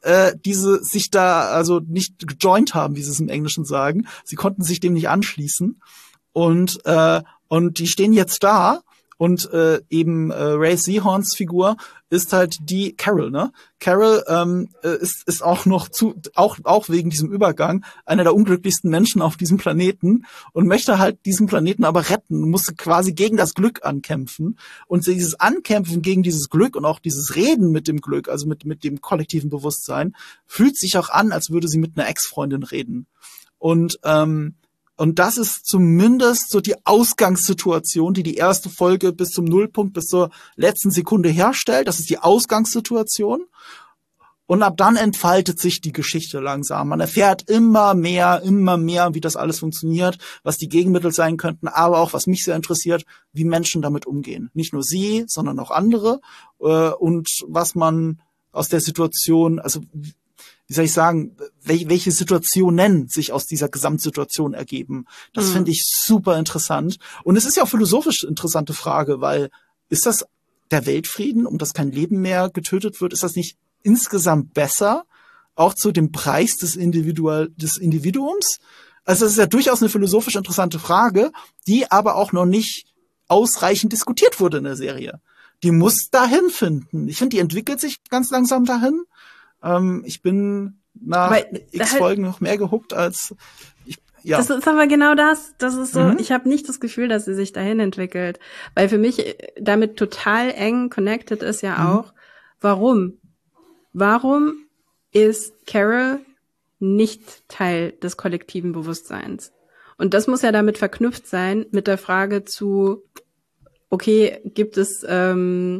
nicht gejoint haben, wie sie es im Englischen sagen. Sie konnten sich dem nicht anschließen. Und die stehen jetzt da. Und Ray Seahorns Figur ist halt die Carol, ne? Carol ist auch noch auch wegen diesem Übergang einer der unglücklichsten Menschen auf diesem Planeten und möchte halt diesen Planeten aber retten, musste quasi gegen das Glück ankämpfen. Und dieses Ankämpfen gegen dieses Glück und auch dieses Reden mit dem Glück, also mit dem kollektiven Bewusstsein, fühlt sich auch an, als würde sie mit einer Ex-Freundin reden. Und das ist zumindest so die Ausgangssituation, die erste Folge bis zum Nullpunkt, bis zur letzten Sekunde herstellt. Das ist die Ausgangssituation. Und ab dann entfaltet sich die Geschichte langsam. Man erfährt immer mehr, wie das alles funktioniert, was die Gegenmittel sein könnten, aber auch, was mich sehr interessiert, wie Menschen damit umgehen. Nicht nur sie, sondern auch andere. Und was man aus der Situation, also wie soll ich sagen, welche Situationen sich aus dieser Gesamtsituation ergeben. Das finde ich super interessant. Und es ist ja auch philosophisch interessante Frage, weil ist das der Weltfrieden, um dass kein Leben mehr getötet wird, ist das nicht insgesamt besser, auch zu dem Preis des Individuums? Also das ist ja durchaus eine philosophisch interessante Frage, die aber auch noch nicht ausreichend diskutiert wurde in der Serie. Die muss dahin finden. Ich finde, die entwickelt sich ganz langsam dahin. Ich bin nach x Folgen noch mehr gehuckt als ja. Das ist aber genau das. Das ist so, ich habe nicht das Gefühl, dass sie sich dahin entwickelt. Weil für mich damit total eng connected ist ja auch, warum? Warum ist Carol nicht Teil des kollektiven Bewusstseins? Und das muss ja damit verknüpft sein mit der Frage zu, okay, gibt es da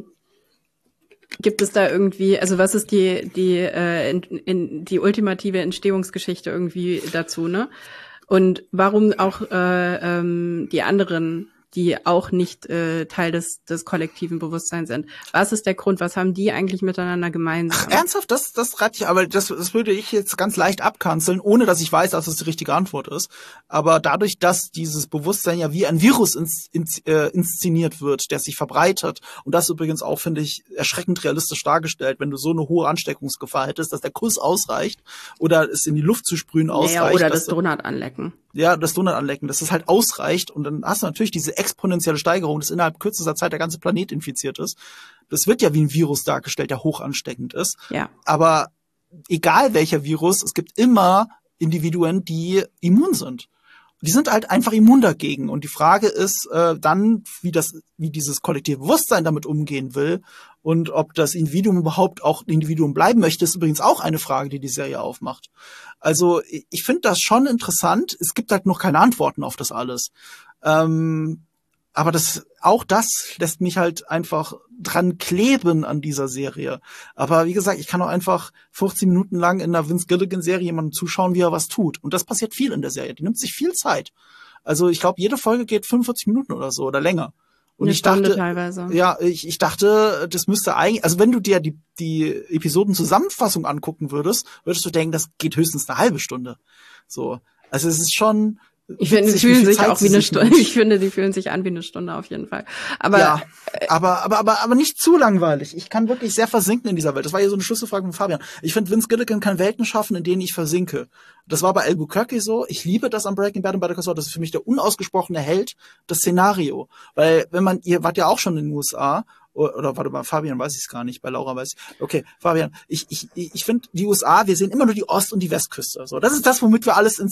irgendwie, also was ist die ultimative Entstehungsgeschichte irgendwie dazu, ne? Und warum auch die anderen die auch nicht Teil des kollektiven Bewusstseins sind. Was ist der Grund? Was haben die eigentlich miteinander gemeinsam? Ach, ernsthaft? Das rate ich, aber das würde ich jetzt ganz leicht abkanzeln, ohne dass ich weiß, dass das die richtige Antwort ist. Aber dadurch, dass dieses Bewusstsein ja wie ein Virus inszeniert wird, der sich verbreitet, und das übrigens auch, finde ich, erschreckend realistisch dargestellt, wenn du so eine hohe Ansteckungsgefahr hättest, dass der Kuss ausreicht oder es in die Luft zu sprühen ausreicht. Ja, oder das Donut anlecken. Ja, das Donut anlecken, dass das halt ausreicht, und dann hast du natürlich diese exponentielle Steigerung, dass innerhalb kürzester Zeit der ganze Planet infiziert ist. Das wird ja wie ein Virus dargestellt, der hoch ansteckend ist. Ja. Aber egal welcher Virus, es gibt immer Individuen, die immun sind. Die sind halt einfach immun dagegen. Und die Frage ist dann, wie dieses kollektive Bewusstsein damit umgehen will und ob das Individuum überhaupt auch Individuum bleiben möchte, ist übrigens auch eine Frage, die die Serie aufmacht. Also ich finde das schon interessant. Es gibt halt noch keine Antworten auf das alles. Aber das lässt mich halt einfach dran kleben an dieser Serie. Aber wie gesagt, ich kann auch einfach 15 Minuten lang in einer Vince Gilligan-Serie jemandem zuschauen, wie er was tut. Und das passiert viel in der Serie. Die nimmt sich viel Zeit. Also ich glaube, jede Folge geht 45 Minuten oder so oder länger. Und Eine ich dachte, Stunde teilweise. ja, ich dachte, das müsste eigentlich, also wenn du dir die Episodenzusammenfassung angucken würdest du denken, das geht höchstens eine halbe Stunde. So. Also es ist schon, ich finde, die fühlen sich auch wie eine Stunde. Ich finde, die fühlen sich an wie eine Stunde auf jeden Fall. Aber ja, aber nicht zu langweilig. Ich kann wirklich sehr versinken in dieser Welt. Das war ja so eine Schlüsselfrage von Fabian. Ich finde, Vince Gilligan kann Welten schaffen, in denen ich versinke. Das war bei Albuquerque so. Ich liebe das an Breaking Bad und Better Call Saul. Das ist für mich der unausgesprochene Held, das Szenario. Weil ihr wart ja auch schon in den USA. Oder warte mal, Fabian weiß ich es gar nicht, bei Laura weiß ich. Okay, Fabian, ich finde die USA, wir sehen immer nur die Ost- und die Westküste. So, das ist das, womit wir alles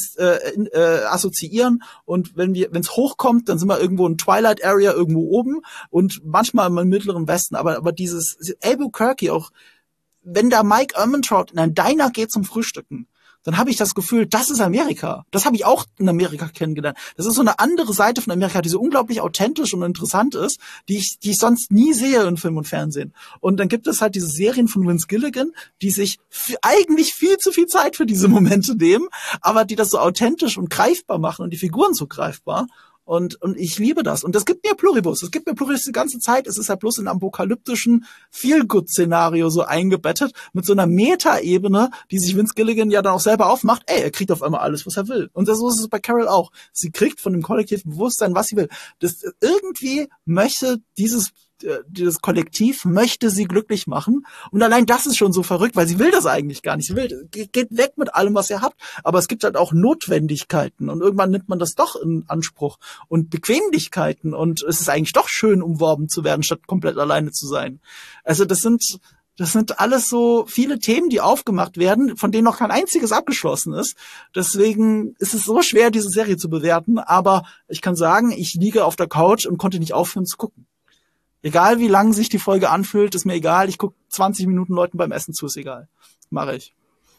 assoziieren. Und wenn es hochkommt, dann sind wir irgendwo in Twilight Area irgendwo oben und manchmal im Mittleren Westen. Aber dieses Albuquerque auch, wenn da Mike Ehrmantraut in ein Diner geht zum Frühstücken, dann habe ich das Gefühl, das ist Amerika. Das habe ich auch in Amerika kennengelernt. Das ist so eine andere Seite von Amerika, die so unglaublich authentisch und interessant ist, die ich sonst nie sehe in Film und Fernsehen. Und dann gibt es halt diese Serien von Vince Gilligan, die sich eigentlich viel zu viel Zeit für diese Momente nehmen, aber die das so authentisch und greifbar machen und die Figuren so greifbar. Und ich liebe das. Und das gibt mir Pluribus. Es gibt mir Pluribus die ganze Zeit. Es ist halt bloß in einem apokalyptischen Feel-Good-Szenario so eingebettet mit so einer Meta-Ebene, die sich Vince Gilligan ja dann auch selber aufmacht. Ey, er kriegt auf einmal alles, was er will. Und so ist es bei Carol auch. Sie kriegt von dem kollektiven Bewusstsein, was sie will. Das irgendwie möchte dieses Kollektiv möchte sie glücklich machen. Und allein das ist schon so verrückt, weil sie will das eigentlich gar nicht. Sie will, geht weg mit allem, was ihr habt. Aber es gibt halt auch Notwendigkeiten. Und irgendwann nimmt man das doch in Anspruch. Und Bequemlichkeiten. Und es ist eigentlich doch schön, umworben zu werden, statt komplett alleine zu sein. Also das sind alles so viele Themen, die aufgemacht werden, von denen noch kein einziges abgeschlossen ist. Deswegen ist es so schwer, diese Serie zu bewerten. Aber ich kann sagen, ich liege auf der Couch und konnte nicht aufhören zu gucken. Egal wie lang sich die Folge anfühlt, ist mir egal. Ich gucke 20 Minuten Leuten beim Essen zu, ist egal. Mache ich.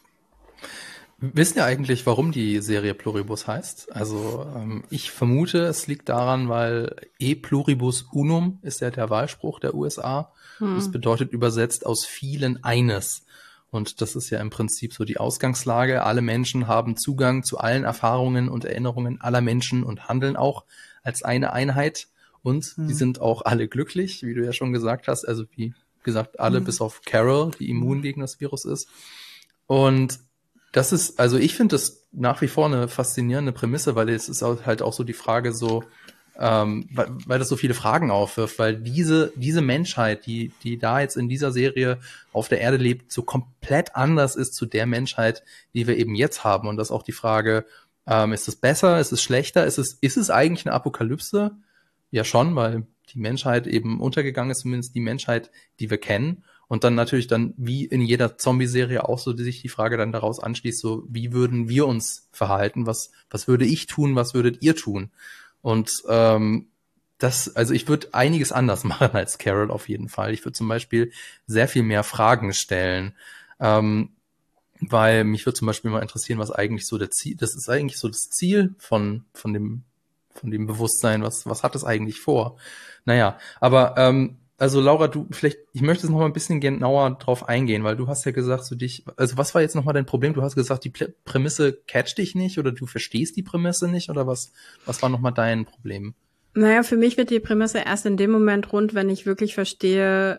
Wissen ja eigentlich, warum die Serie Pluribus heißt? Also ich vermute, es liegt daran, weil E pluribus unum ist ja der Wahlspruch der USA. Das bedeutet übersetzt aus vielen eines. Und das ist ja im Prinzip so die Ausgangslage. Alle Menschen haben Zugang zu allen Erfahrungen und Erinnerungen aller Menschen und handeln auch als eine Einheit. Und die sind auch alle glücklich, wie du ja schon gesagt hast. Also wie gesagt, alle bis auf Carol, die immun gegen das Virus ist. Und das ist, also ich finde das nach wie vor eine faszinierende Prämisse, weil es ist halt auch so die Frage so, weil das so viele Fragen aufwirft, weil diese Menschheit, die da jetzt in dieser Serie auf der Erde lebt, so komplett anders ist zu der Menschheit, die wir eben jetzt haben. Und das ist auch die Frage, ist es besser, ist es schlechter, ist es eigentlich eine Apokalypse? Ja schon, weil die Menschheit eben untergegangen ist, zumindest die Menschheit, die wir kennen. Und dann natürlich dann, wie in jeder Zombie-Serie auch so, sich die Frage dann daraus anschließt, so, wie würden wir uns verhalten? Was würde ich tun? Was würdet ihr tun? Und also ich würde einiges anders machen als Carol auf jeden Fall. Ich würde zum Beispiel sehr viel mehr Fragen stellen, weil mich würde zum Beispiel mal interessieren, was eigentlich so das ist eigentlich so das Ziel von dem Bewusstsein, was hat es eigentlich vor? Naja, aber also Laura, ich möchte noch mal ein bisschen genauer drauf eingehen, weil du hast ja gesagt, also was war jetzt noch mal dein Problem? Du hast gesagt, die Prämisse catcht dich nicht oder du verstehst die Prämisse nicht oder was war noch mal dein Problem? Naja, für mich wird die Prämisse erst in dem Moment rund, wenn ich wirklich verstehe,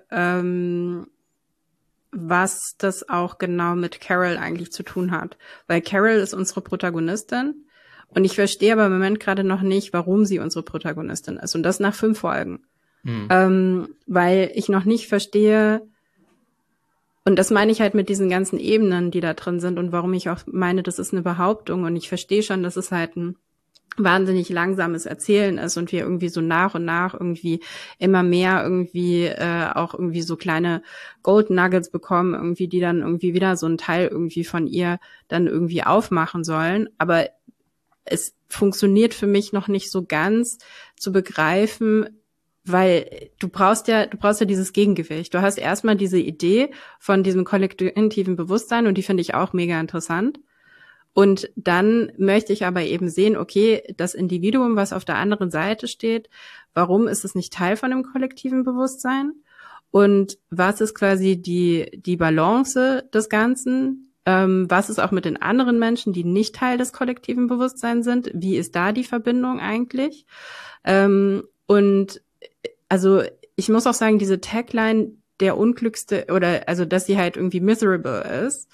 was das auch genau mit Carol eigentlich zu tun hat. Weil Carol ist unsere Protagonistin und ich verstehe aber im Moment gerade noch nicht, warum sie unsere Protagonistin ist. Und das nach 5 Folgen. Weil ich noch nicht verstehe, und das meine ich halt mit diesen ganzen Ebenen, die da drin sind und warum ich auch meine, das ist eine Behauptung und ich verstehe schon, dass es halt ein wahnsinnig langsames Erzählen ist und wir irgendwie so nach und nach irgendwie immer mehr irgendwie auch irgendwie so kleine Gold Nuggets bekommen, irgendwie, die dann irgendwie wieder so einen Teil irgendwie von ihr dann irgendwie aufmachen sollen. Aber es funktioniert für mich noch nicht so ganz zu begreifen, weil du brauchst ja dieses Gegengewicht. Du hast erstmal diese Idee von diesem kollektiven Bewusstsein und die finde ich auch mega interessant. Und dann möchte ich aber eben sehen, okay, das Individuum, was auf der anderen Seite steht, warum ist es nicht Teil von dem kollektiven Bewusstsein? Und was ist quasi die Balance des Ganzen? Was ist auch mit den anderen Menschen, die nicht Teil des kollektiven Bewusstseins sind? Wie ist da die Verbindung eigentlich? Und also ich muss auch sagen, diese Tagline, der unglückste, oder also dass sie halt irgendwie miserable ist,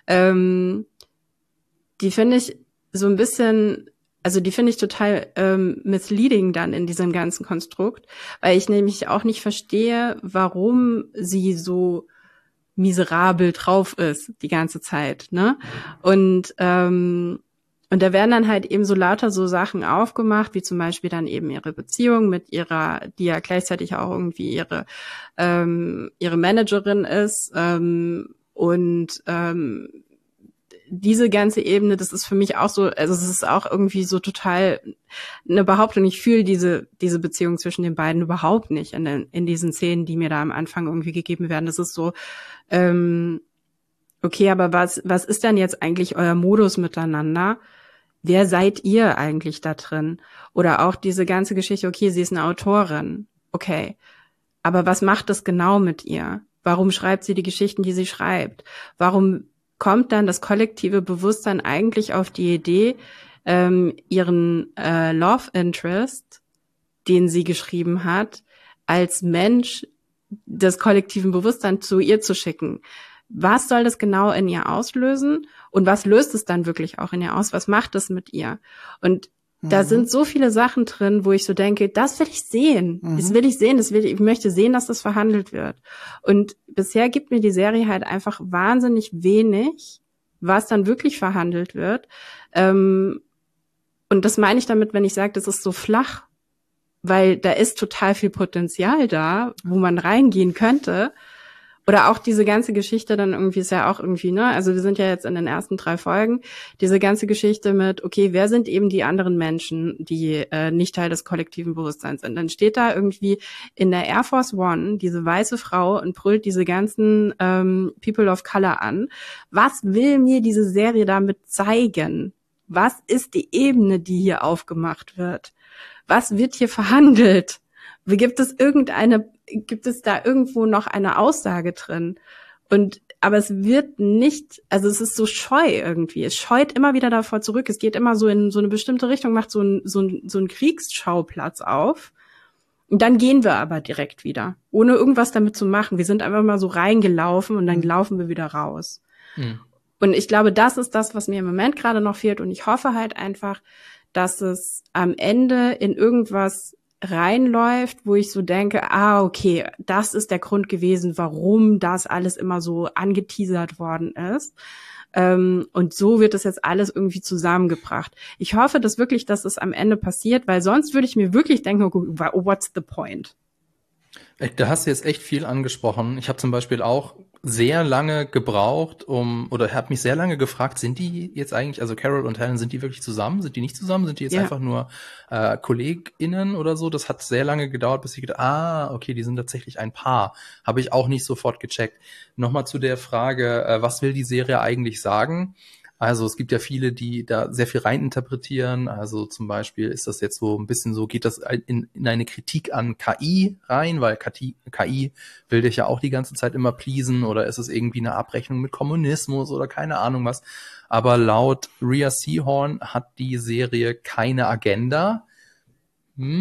die finde ich so ein bisschen, also die finde ich total misleading dann in diesem ganzen Konstrukt, weil ich nämlich auch nicht verstehe, warum sie so miserabel drauf ist die ganze Zeit, ne? Und da werden dann halt eben so lauter so Sachen aufgemacht, wie zum Beispiel dann eben ihre Beziehung mit ihrer, die ja gleichzeitig auch irgendwie ihre Managerin ist, und diese ganze Ebene, das ist für mich auch so, also es ist auch irgendwie so total eine Behauptung. Ich fühle diese Beziehung zwischen den beiden überhaupt nicht in diesen Szenen, die mir da am Anfang irgendwie gegeben werden. Das ist so, okay, aber was ist denn jetzt eigentlich euer Modus miteinander? Wer seid ihr eigentlich da drin? Oder auch diese ganze Geschichte, okay, sie ist eine Autorin, okay, aber was macht das genau mit ihr? Warum schreibt sie die Geschichten, die sie schreibt? Warum kommt dann das kollektive Bewusstsein eigentlich auf die Idee, ihren Love Interest, den sie geschrieben hat, als Mensch des kollektiven Bewusstseins zu ihr zu schicken? Was soll das genau in ihr auslösen? Und was löst es dann wirklich auch in ihr aus? Was macht es mit ihr? Und da sind so viele Sachen drin, wo ich so denke, das will ich sehen. Das will ich sehen. Ich möchte sehen, dass das verhandelt wird. Und bisher gibt mir die Serie halt einfach wahnsinnig wenig, was dann wirklich verhandelt wird. Und das meine ich damit, wenn ich sage, das ist so flach, weil da ist total viel Potenzial da, wo man reingehen könnte. Oder auch diese ganze Geschichte dann irgendwie ist ja auch irgendwie, ne, also wir sind ja jetzt in den ersten 3 Folgen, diese ganze Geschichte mit, okay, wer sind eben die anderen Menschen, die nicht Teil des kollektiven Bewusstseins sind? Dann steht da irgendwie in der Air Force One diese weiße Frau und brüllt diese ganzen People of Color an. Was will mir diese Serie damit zeigen? Was ist die Ebene, die hier aufgemacht wird? Was wird hier verhandelt? Gibt es da irgendwo noch eine Aussage drin? Aber es wird nicht, also es ist so scheu irgendwie. Es scheut immer wieder davor zurück. Es geht immer so in so eine bestimmte Richtung, macht so ein Kriegsschauplatz auf. Und dann gehen wir aber direkt wieder, ohne irgendwas damit zu machen. Wir sind einfach mal so reingelaufen und dann laufen wir wieder raus. Und ich glaube, das ist das, was mir im Moment gerade noch fehlt. Und ich hoffe halt einfach, dass es am Ende in irgendwas reinläuft, wo ich so denke, okay, das ist der Grund gewesen, warum das alles immer so angeteasert worden ist. Und so wird das jetzt alles irgendwie zusammengebracht. Ich hoffe, dass es am Ende passiert, weil sonst würde ich mir wirklich denken, what's the point? Da hast du jetzt echt viel angesprochen. Ich habe zum Beispiel auch sehr lange gebraucht, habe mich sehr lange gefragt, sind die jetzt eigentlich, also Carol und Helen, sind die wirklich zusammen? Sind die nicht zusammen? Sind die jetzt einfach nur KollegInnen oder so? Das hat sehr lange gedauert, bis ich gedacht, okay, die sind tatsächlich ein Paar. Habe ich auch nicht sofort gecheckt. Nochmal zu der Frage, was will die Serie eigentlich sagen? Also es gibt ja viele, die da sehr viel reininterpretieren. Also zum Beispiel ist das jetzt so ein bisschen so, geht das in eine Kritik an KI rein, weil KI will dich ja auch die ganze Zeit immer pleasen, oder ist es irgendwie eine Abrechnung mit Kommunismus oder keine Ahnung was. Aber laut Rhea Seehorn hat die Serie keine Agenda.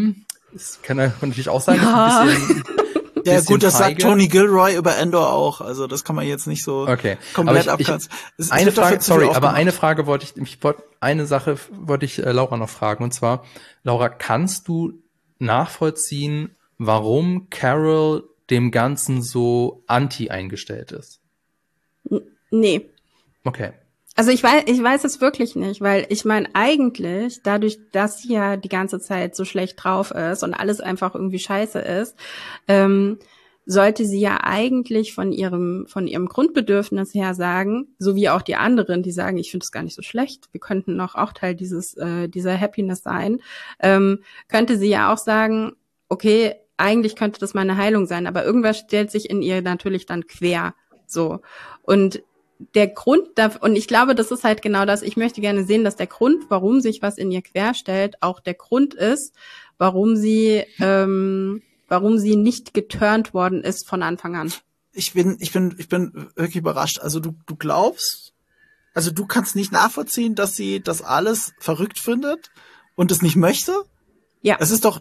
Das kann natürlich auch sein. Ja. Ist ein Ja gut, das feige. sagt Tony Gilroy über Endor auch. Also das kann man jetzt nicht so komplett abkratzen. Eine Frage eine Sache wollte ich Laura noch fragen. Und zwar, Laura, kannst du nachvollziehen, warum Carol dem Ganzen so anti eingestellt ist? Nee. Okay. Also ich weiß es wirklich nicht, weil ich meine eigentlich, dadurch, dass sie ja die ganze Zeit so schlecht drauf ist und alles einfach irgendwie scheiße ist, sollte sie ja eigentlich von ihrem Grundbedürfnis her sagen, so wie auch die anderen, die sagen, ich finde es gar nicht so schlecht, wir könnten noch auch Teil dieser Happiness sein, könnte sie ja auch sagen, okay, eigentlich könnte das meine Heilung sein, aber irgendwas stellt sich in ihr natürlich dann quer, so. Und der Grund und ich glaube, das ist halt genau das, ich möchte gerne sehen, dass der Grund, warum sich was in ihr querstellt, auch der Grund ist, warum sie nicht geturnt worden ist von Anfang an. Ich bin wirklich überrascht. Also du glaubst, also du kannst nicht nachvollziehen, dass sie das alles verrückt findet und es nicht möchte? Ja. Das ist doch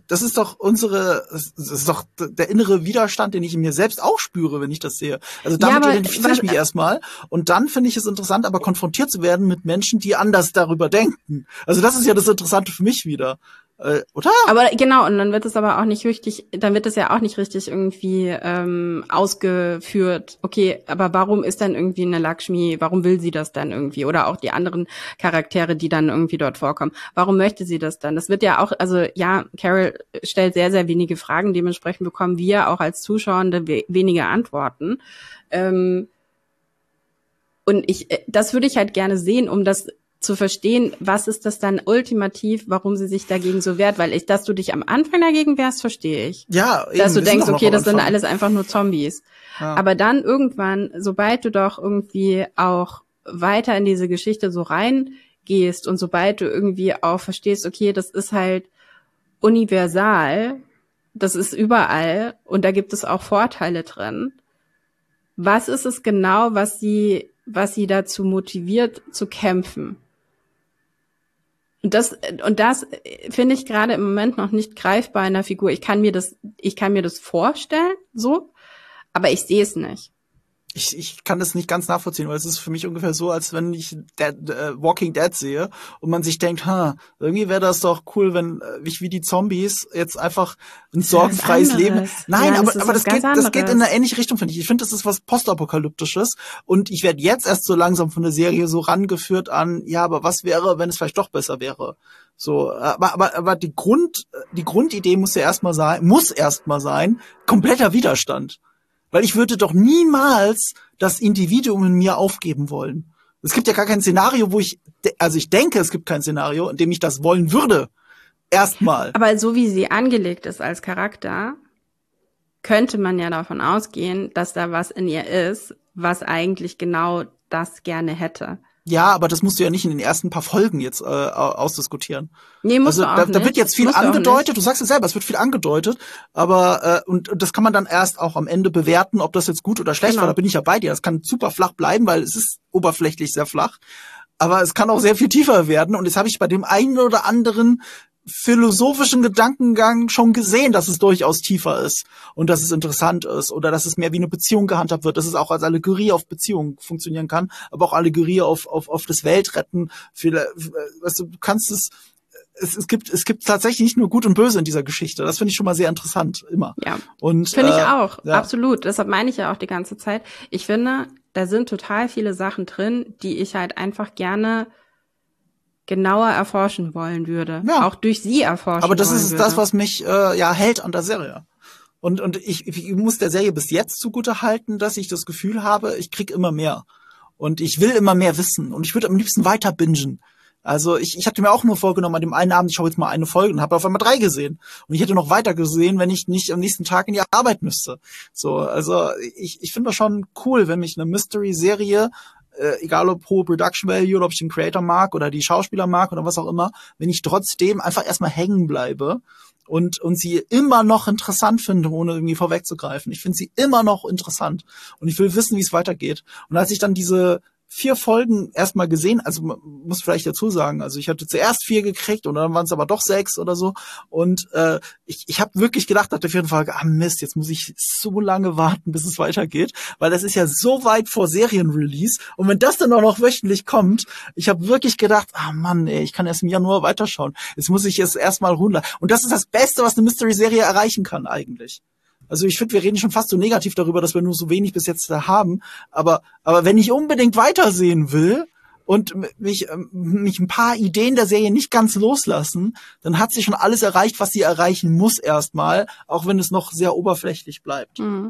der innere Widerstand, den ich in mir selbst auch spüre, wenn ich das sehe. Also damit identifiziere ich mich erstmal. Und dann finde ich es interessant, aber konfrontiert zu werden mit Menschen, die anders darüber denken. Also das ist ja das Interessante für mich wieder. Oder? Aber genau, und dann wird es aber auch nicht richtig, irgendwie ausgeführt. Okay, aber warum ist dann irgendwie eine Lakshmi, warum will sie das dann irgendwie? Oder auch die anderen Charaktere, die dann irgendwie dort vorkommen. Warum möchte sie das dann? Das wird ja auch, also ja, Carol stellt sehr, sehr wenige Fragen, dementsprechend bekommen wir auch als Zuschauende wenige Antworten. Und das würde ich halt gerne sehen, um das zu verstehen, was ist das dann ultimativ, warum sie sich dagegen so wehrt, weil dass du dich am Anfang dagegen wehrst, verstehe ich. Ja, eben, dass du denkst, okay, das sind alles einfach nur Zombies. Ja. Aber dann irgendwann, sobald du doch irgendwie auch weiter in diese Geschichte so reingehst und sobald du irgendwie auch verstehst, okay, das ist halt universal, das ist überall und da gibt es auch Vorteile drin. Was ist es genau, was sie dazu motiviert zu kämpfen? Und das finde ich gerade im Moment noch nicht greifbar in der Figur. Ich kann mir das vorstellen, so, aber ich sehe es nicht. Ich kann das nicht ganz nachvollziehen, weil es ist für mich ungefähr so, als wenn ich Walking Dead sehe und man sich denkt, irgendwie wäre das doch cool, wenn wie die Zombies jetzt einfach ein sorgenfreies Leben. Nein, aber das geht in eine ähnliche Richtung, finde ich. Ich finde, das ist was Postapokalyptisches und ich werde jetzt erst so langsam von der Serie so rangeführt an, ja, aber was wäre, wenn es vielleicht doch besser wäre? So, aber die Grundidee muss erstmal sein, kompletter Widerstand. Weil ich würde doch niemals das Individuum in mir aufgeben wollen. Es gibt ja gar kein Szenario, ich denke, es gibt kein Szenario, in dem ich das wollen würde. Erstmal. Aber so wie sie angelegt ist als Charakter, könnte man ja davon ausgehen, dass da was in ihr ist, was eigentlich genau das gerne hätte. Ja, aber das musst du ja nicht in den ersten paar Folgen jetzt ausdiskutieren. Nee, musst du auch nicht. Da wird jetzt viel angedeutet, du sagst es selber, es wird viel angedeutet, aber und das kann man dann erst auch am Ende bewerten, ob das jetzt gut oder schlecht war, da bin ich ja bei dir. Das kann super flach bleiben, weil es ist oberflächlich sehr flach, aber es kann auch sehr viel tiefer werden und jetzt habe ich bei dem einen oder anderen philosophischen Gedankengang schon gesehen, dass es durchaus tiefer ist und dass es interessant ist oder dass es mehr wie eine Beziehung gehandhabt wird, dass es auch als Allegorie auf Beziehung funktionieren kann, aber auch Allegorie auf das Weltretten. Weißt du kannst es gibt tatsächlich nicht nur Gut und Böse in dieser Geschichte. Das finde ich schon mal sehr interessant, immer. Ja, und finde ich auch, ja. Absolut. Deshalb meine ich ja auch die ganze Zeit. Ich finde, da sind total viele Sachen drin, die ich halt einfach gerne genauer erforschen wollen würde. Ja. Auch durch sie erforschen wollen würde. Aber das ist das, was mich hält an der Serie. Und ich muss der Serie bis jetzt zugute halten, dass ich das Gefühl habe, ich krieg immer mehr. Und ich will immer mehr wissen. Und ich würde am liebsten weiter bingen. Also ich hatte mir auch nur vorgenommen, an dem einen Abend, ich schaue jetzt mal eine Folge und habe auf einmal 3 gesehen. Und ich hätte noch weiter gesehen, wenn ich nicht am nächsten Tag in die Arbeit müsste. So, also ich finde das schon cool, wenn mich eine Mystery-Serie egal ob hohe Production Value oder ob ich den Creator mag oder die Schauspieler mag oder was auch immer, wenn ich trotzdem einfach erstmal hängen bleibe und sie immer noch interessant finde, ohne irgendwie vorwegzugreifen. Ich finde sie immer noch interessant und ich will wissen, wie es weitergeht. Und als ich dann diese 4 Folgen erstmal gesehen, also man muss vielleicht dazu sagen, also ich hatte zuerst 4 gekriegt und dann waren es aber doch 6 oder so und ich habe wirklich gedacht nach der 4. Folge, Mist, jetzt muss ich so lange warten, bis es weitergeht, weil das ist ja so weit vor Serienrelease und wenn das dann auch noch wöchentlich kommt, ich habe wirklich gedacht, Mann, ey, ich kann erst im Januar weiterschauen, jetzt muss ich es erstmal ruhen lassen und das ist das Beste, was eine Mystery-Serie erreichen kann eigentlich. Also ich finde, wir reden schon fast so negativ darüber, dass wir nur so wenig bis jetzt da haben. Aber wenn ich unbedingt weitersehen will und mich ein paar Ideen der Serie nicht ganz loslassen, dann hat sie schon alles erreicht, was sie erreichen muss erstmal, auch wenn es noch sehr oberflächlich bleibt. Mhm.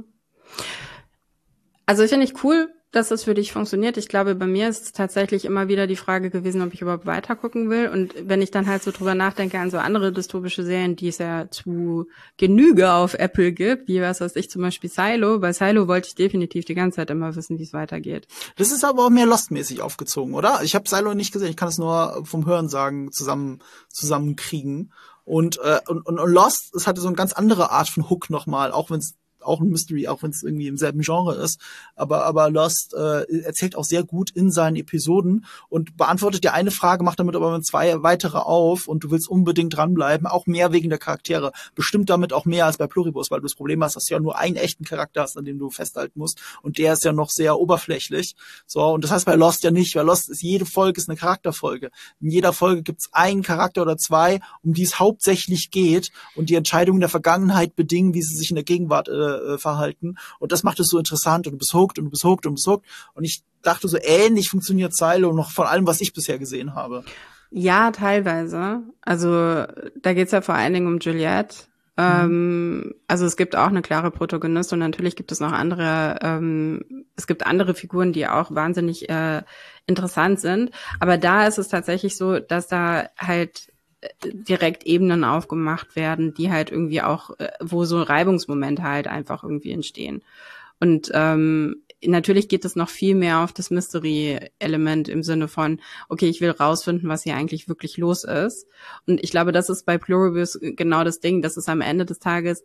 Also finde ich cool, dass das für dich funktioniert. Ich glaube, bei mir ist es tatsächlich immer wieder die Frage gewesen, ob ich überhaupt weiter gucken will. Und wenn ich dann halt so drüber nachdenke an so andere dystopische Serien, die es ja zu Genüge auf Apple gibt, wie was weiß ich, zum Beispiel Silo. Bei Silo wollte ich definitiv die ganze Zeit immer wissen, wie es weitergeht. Das ist aber auch mehr Lost-mäßig aufgezogen, oder? Ich habe Silo nicht gesehen, ich kann es nur vom Hörensagen zusammenkriegen. Und Lost, es hatte so eine ganz andere Art von Hook nochmal, auch wenn es auch ein Mystery, auch wenn es irgendwie im selben Genre ist. Aber Lost erzählt auch sehr gut in seinen Episoden und beantwortet dir eine Frage, macht damit aber 2 weitere auf und du willst unbedingt dranbleiben, auch mehr wegen der Charaktere. Bestimmt damit auch mehr als bei Pluribus, weil du das Problem hast, dass du ja nur einen echten Charakter hast, an dem du festhalten musst und der ist ja noch sehr oberflächlich. So, und das heißt bei Lost ja nicht, weil Lost ist, jede Folge ist eine Charakterfolge. In jeder Folge gibt's einen Charakter oder 2, um die es hauptsächlich geht und die Entscheidungen der Vergangenheit bedingen, wie sie sich in der Gegenwart verhalten. Und das macht es so interessant und du bist hooked und du bist hooked und du bist hooked. Und ich dachte, so ähnlich funktioniert Silo noch von allem, was ich bisher gesehen habe. Ja, teilweise. Also da geht's ja vor allen Dingen um Juliette. Also es gibt auch eine klare Protagonistin und natürlich gibt es noch andere, es gibt andere Figuren, die auch wahnsinnig interessant sind. Aber da ist es tatsächlich so, dass da halt direkt Ebenen aufgemacht werden, die halt irgendwie auch, wo so Reibungsmomente halt einfach irgendwie entstehen. Und natürlich geht es noch viel mehr auf das Mystery-Element im Sinne von, okay, ich will rausfinden, was hier eigentlich wirklich los ist. Und ich glaube, das ist bei Pluribus genau das Ding, dass es am Ende des Tages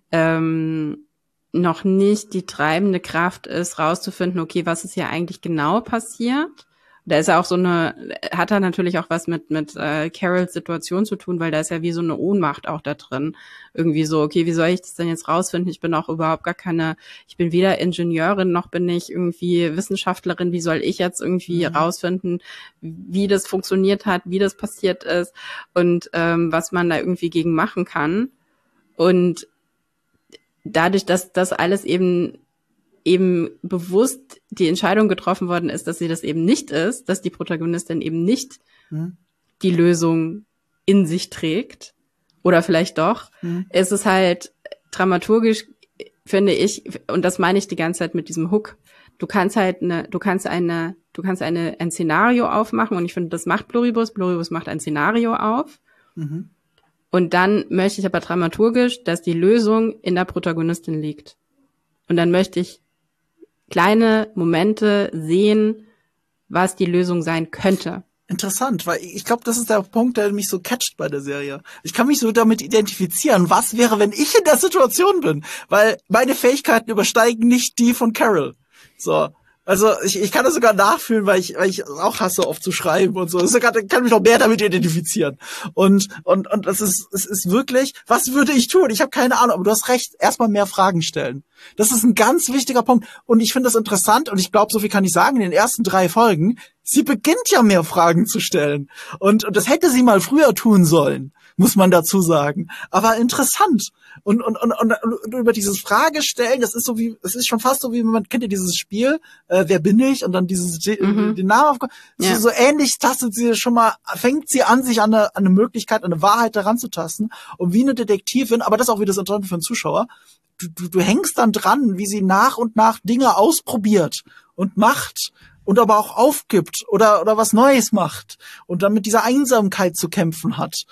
noch nicht die treibende Kraft ist, rauszufinden, okay, was ist hier eigentlich genau passiert. Da ist ja auch hat er natürlich auch was mit Carols Situation zu tun, weil da ist ja wie so eine Ohnmacht auch da drin. Irgendwie so, okay, wie soll ich das denn jetzt rausfinden? Ich bin auch überhaupt ich bin weder Ingenieurin, noch bin ich irgendwie Wissenschaftlerin. Wie soll ich jetzt irgendwie rausfinden, wie das funktioniert hat, wie das passiert ist und was man da irgendwie gegen machen kann? Und dadurch, dass das alles eben bewusst die Entscheidung getroffen worden ist, dass sie das eben nicht ist, dass die Protagonistin eben nicht die Lösung in sich trägt oder vielleicht doch, ist es halt dramaturgisch, finde ich, und das meine ich die ganze Zeit mit diesem Hook. Du kannst ein Szenario aufmachen und ich finde, das macht Pluribus. Pluribus macht ein Szenario auf. Und dann möchte ich aber dramaturgisch, dass die Lösung in der Protagonistin liegt. Und dann möchte ich kleine Momente sehen, was die Lösung sein könnte. Interessant, weil ich glaube, das ist der Punkt, der mich so catcht bei der Serie. Ich kann mich so damit identifizieren, was wäre, wenn ich in der Situation bin, weil meine Fähigkeiten übersteigen nicht die von Carol. So. Also ich kann das sogar nachfühlen, weil ich auch hasse, oft zu schreiben und so. Ich kann mich noch mehr damit identifizieren. Und es ist wirklich, was würde ich tun? Ich habe keine Ahnung, aber du hast recht, erstmal mehr Fragen stellen. Das ist ein ganz wichtiger Punkt. Und ich finde das interessant und ich glaube, so viel kann ich sagen, in den ersten 3 Folgen, sie beginnt ja mehr Fragen zu stellen. Und das hätte sie mal früher tun sollen, muss man dazu sagen. Aber interessant. Und über dieses Fragestellen, das ist schon fast so wie, man kennt ja dieses Spiel, wer bin ich? Und dann den Namen aufkommen. Ja. So ähnlich fängt sie an, sich an eine Möglichkeit, an eine Wahrheit heranzutasten. Und wie eine Detektivin, aber das ist auch wieder so interessant für einen Zuschauer, du hängst dann dran, wie sie nach und nach Dinge ausprobiert und macht und aber auch aufgibt oder was Neues macht und dann mit dieser Einsamkeit zu kämpfen hat.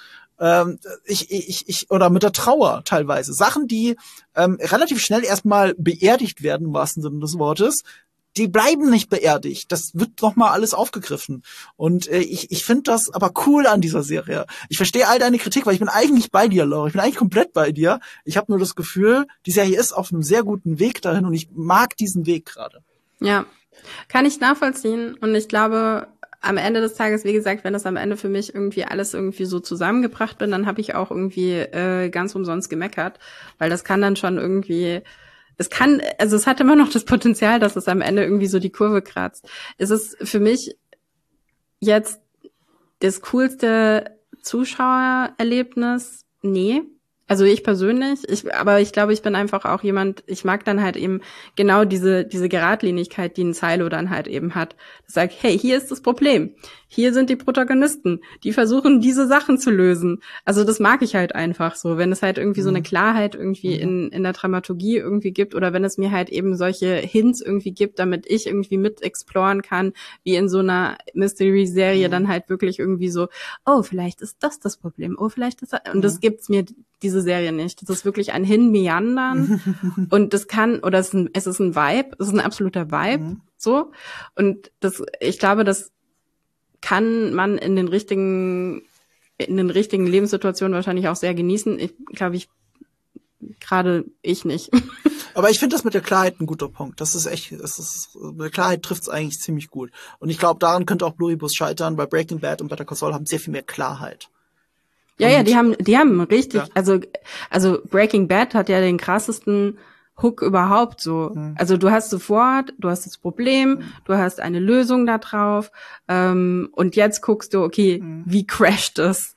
Oder mit der Trauer teilweise. Sachen, die relativ schnell erstmal beerdigt werden, im wahrsten Sinne des Wortes, die bleiben nicht beerdigt. Das wird nochmal alles aufgegriffen. Und ich finde das aber cool an dieser Serie. Ich verstehe all deine Kritik, weil ich bin eigentlich bei dir, Laura. Ich bin eigentlich komplett bei dir. Ich habe nur das Gefühl, die Serie ist auf einem sehr guten Weg dahin und ich mag diesen Weg gerade. Ja. Kann ich nachvollziehen. Und ich glaube, am Ende des Tages, wie gesagt, wenn das am Ende für mich irgendwie alles irgendwie so zusammengebracht bin, dann habe ich auch irgendwie ganz umsonst gemeckert. Weil das kann dann schon irgendwie, es hat immer noch das Potenzial, dass es am Ende irgendwie so die Kurve kratzt. Es ist für mich jetzt das coolste Zuschauererlebnis? Nee. Also ich persönlich, aber ich glaube, ich bin einfach auch jemand, ich mag dann halt eben genau diese Geradlinigkeit, die ein Silo dann halt eben hat. Das sagt, hey, hier ist das Problem. Hier sind die Protagonisten, die versuchen, diese Sachen zu lösen. Also das mag ich halt einfach so, wenn es halt irgendwie so eine Klarheit irgendwie in der Dramaturgie irgendwie gibt oder wenn es mir halt eben solche Hints irgendwie gibt, damit ich irgendwie mit exploren kann, wie in so einer Mystery-Serie dann halt wirklich irgendwie so, oh, vielleicht ist das Problem, oh, vielleicht ist das, und das gibt's mir diese Serie nicht. Das ist wirklich ein Hinmeandern und das kann, oder es ist ein Vibe, es ist ein absoluter Vibe, so. Und ich glaube, das kann man in den richtigen Lebenssituationen wahrscheinlich auch sehr genießen. Gerade ich nicht. Aber ich finde das mit der Klarheit ein guter Punkt. Mit Klarheit trifft's eigentlich ziemlich gut. Und ich glaube, daran könnte auch Pluribus scheitern, weil Breaking Bad und Better Call Saul haben sehr viel mehr Klarheit. Ja, die haben richtig, ja. Also Breaking Bad hat ja den krassesten Hook überhaupt so. Also du hast das Problem, du hast eine Lösung da drauf, und jetzt guckst du, okay, wie crasht es?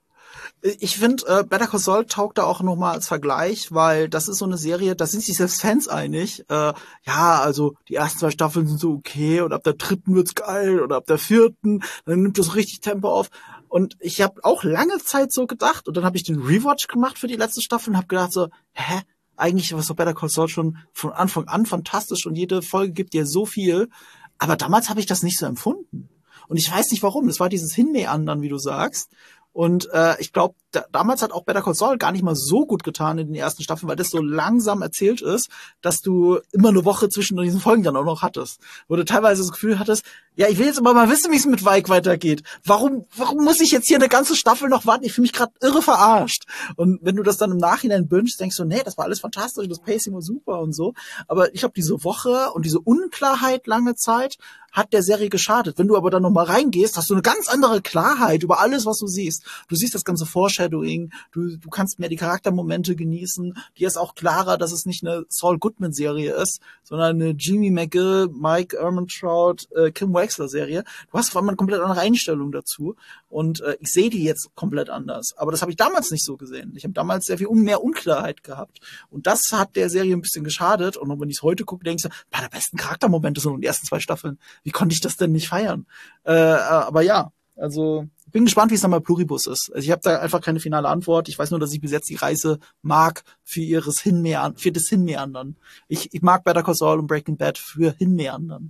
Ich finde, Better Call Saul taugt da auch nochmal als Vergleich, weil das ist so eine Serie, da sind sich selbst Fans einig. Also die ersten 2 Staffeln sind so okay und ab der 3. wird's geil oder ab der 4. dann nimmt das richtig Tempo auf. Und ich habe auch lange Zeit so gedacht und dann habe ich den Rewatch gemacht für die letzte Staffel und habe gedacht so, eigentlich war so Better Call Saul schon von Anfang an fantastisch und jede Folge gibt dir so viel. Aber damals habe ich das nicht so empfunden. Und ich weiß nicht warum. Es war dieses Hinmeandern, wie du sagst. Und ich glaube, damals hat auch Better Call Saul gar nicht mal so gut getan in den ersten Staffeln, weil das so langsam erzählt ist, dass du immer eine Woche zwischen diesen Folgen dann auch noch hattest. Wo du teilweise das Gefühl hattest, ja, ich will jetzt aber mal wissen, wie es mit Mike weitergeht. Warum muss ich jetzt hier eine ganze Staffel noch warten? Ich fühle mich gerade irre verarscht. Und wenn du das dann im Nachhinein bingst, denkst du, nee, das war alles fantastisch, das Pacing war super und so. Aber ich glaube, diese Woche und diese Unklarheit lange Zeit hat der Serie geschadet. Wenn du aber dann nochmal reingehst, hast du eine ganz andere Klarheit über alles, was du siehst. Du siehst das ganze Foreshadowing, du kannst mehr die Charaktermomente genießen. Dir ist auch klarer, dass es nicht eine Saul Goodman-Serie ist, sondern eine Jimmy McGill, Mike Ehrmantraut, Kim Wexler-Serie. Du hast vor allem eine komplett andere Einstellung dazu. Und ich sehe die jetzt komplett anders. Aber das habe ich damals nicht so gesehen. Ich habe damals sehr viel mehr Unklarheit gehabt. Und das hat der Serie ein bisschen geschadet. Und wenn ich es heute gucke, denke ich, war der besten Charaktermomente so in den ersten 2 Staffeln. Wie konnte ich das denn nicht feiern? Aber ja, also bin gespannt, wie es dann bei Pluribus ist. Also ich habe da einfach keine finale Antwort. Ich weiß nur, dass ich bis jetzt die Reise mag für das Hinmeandern. Ich mag Better Call Saul und Breaking Bad für Hinmeandern.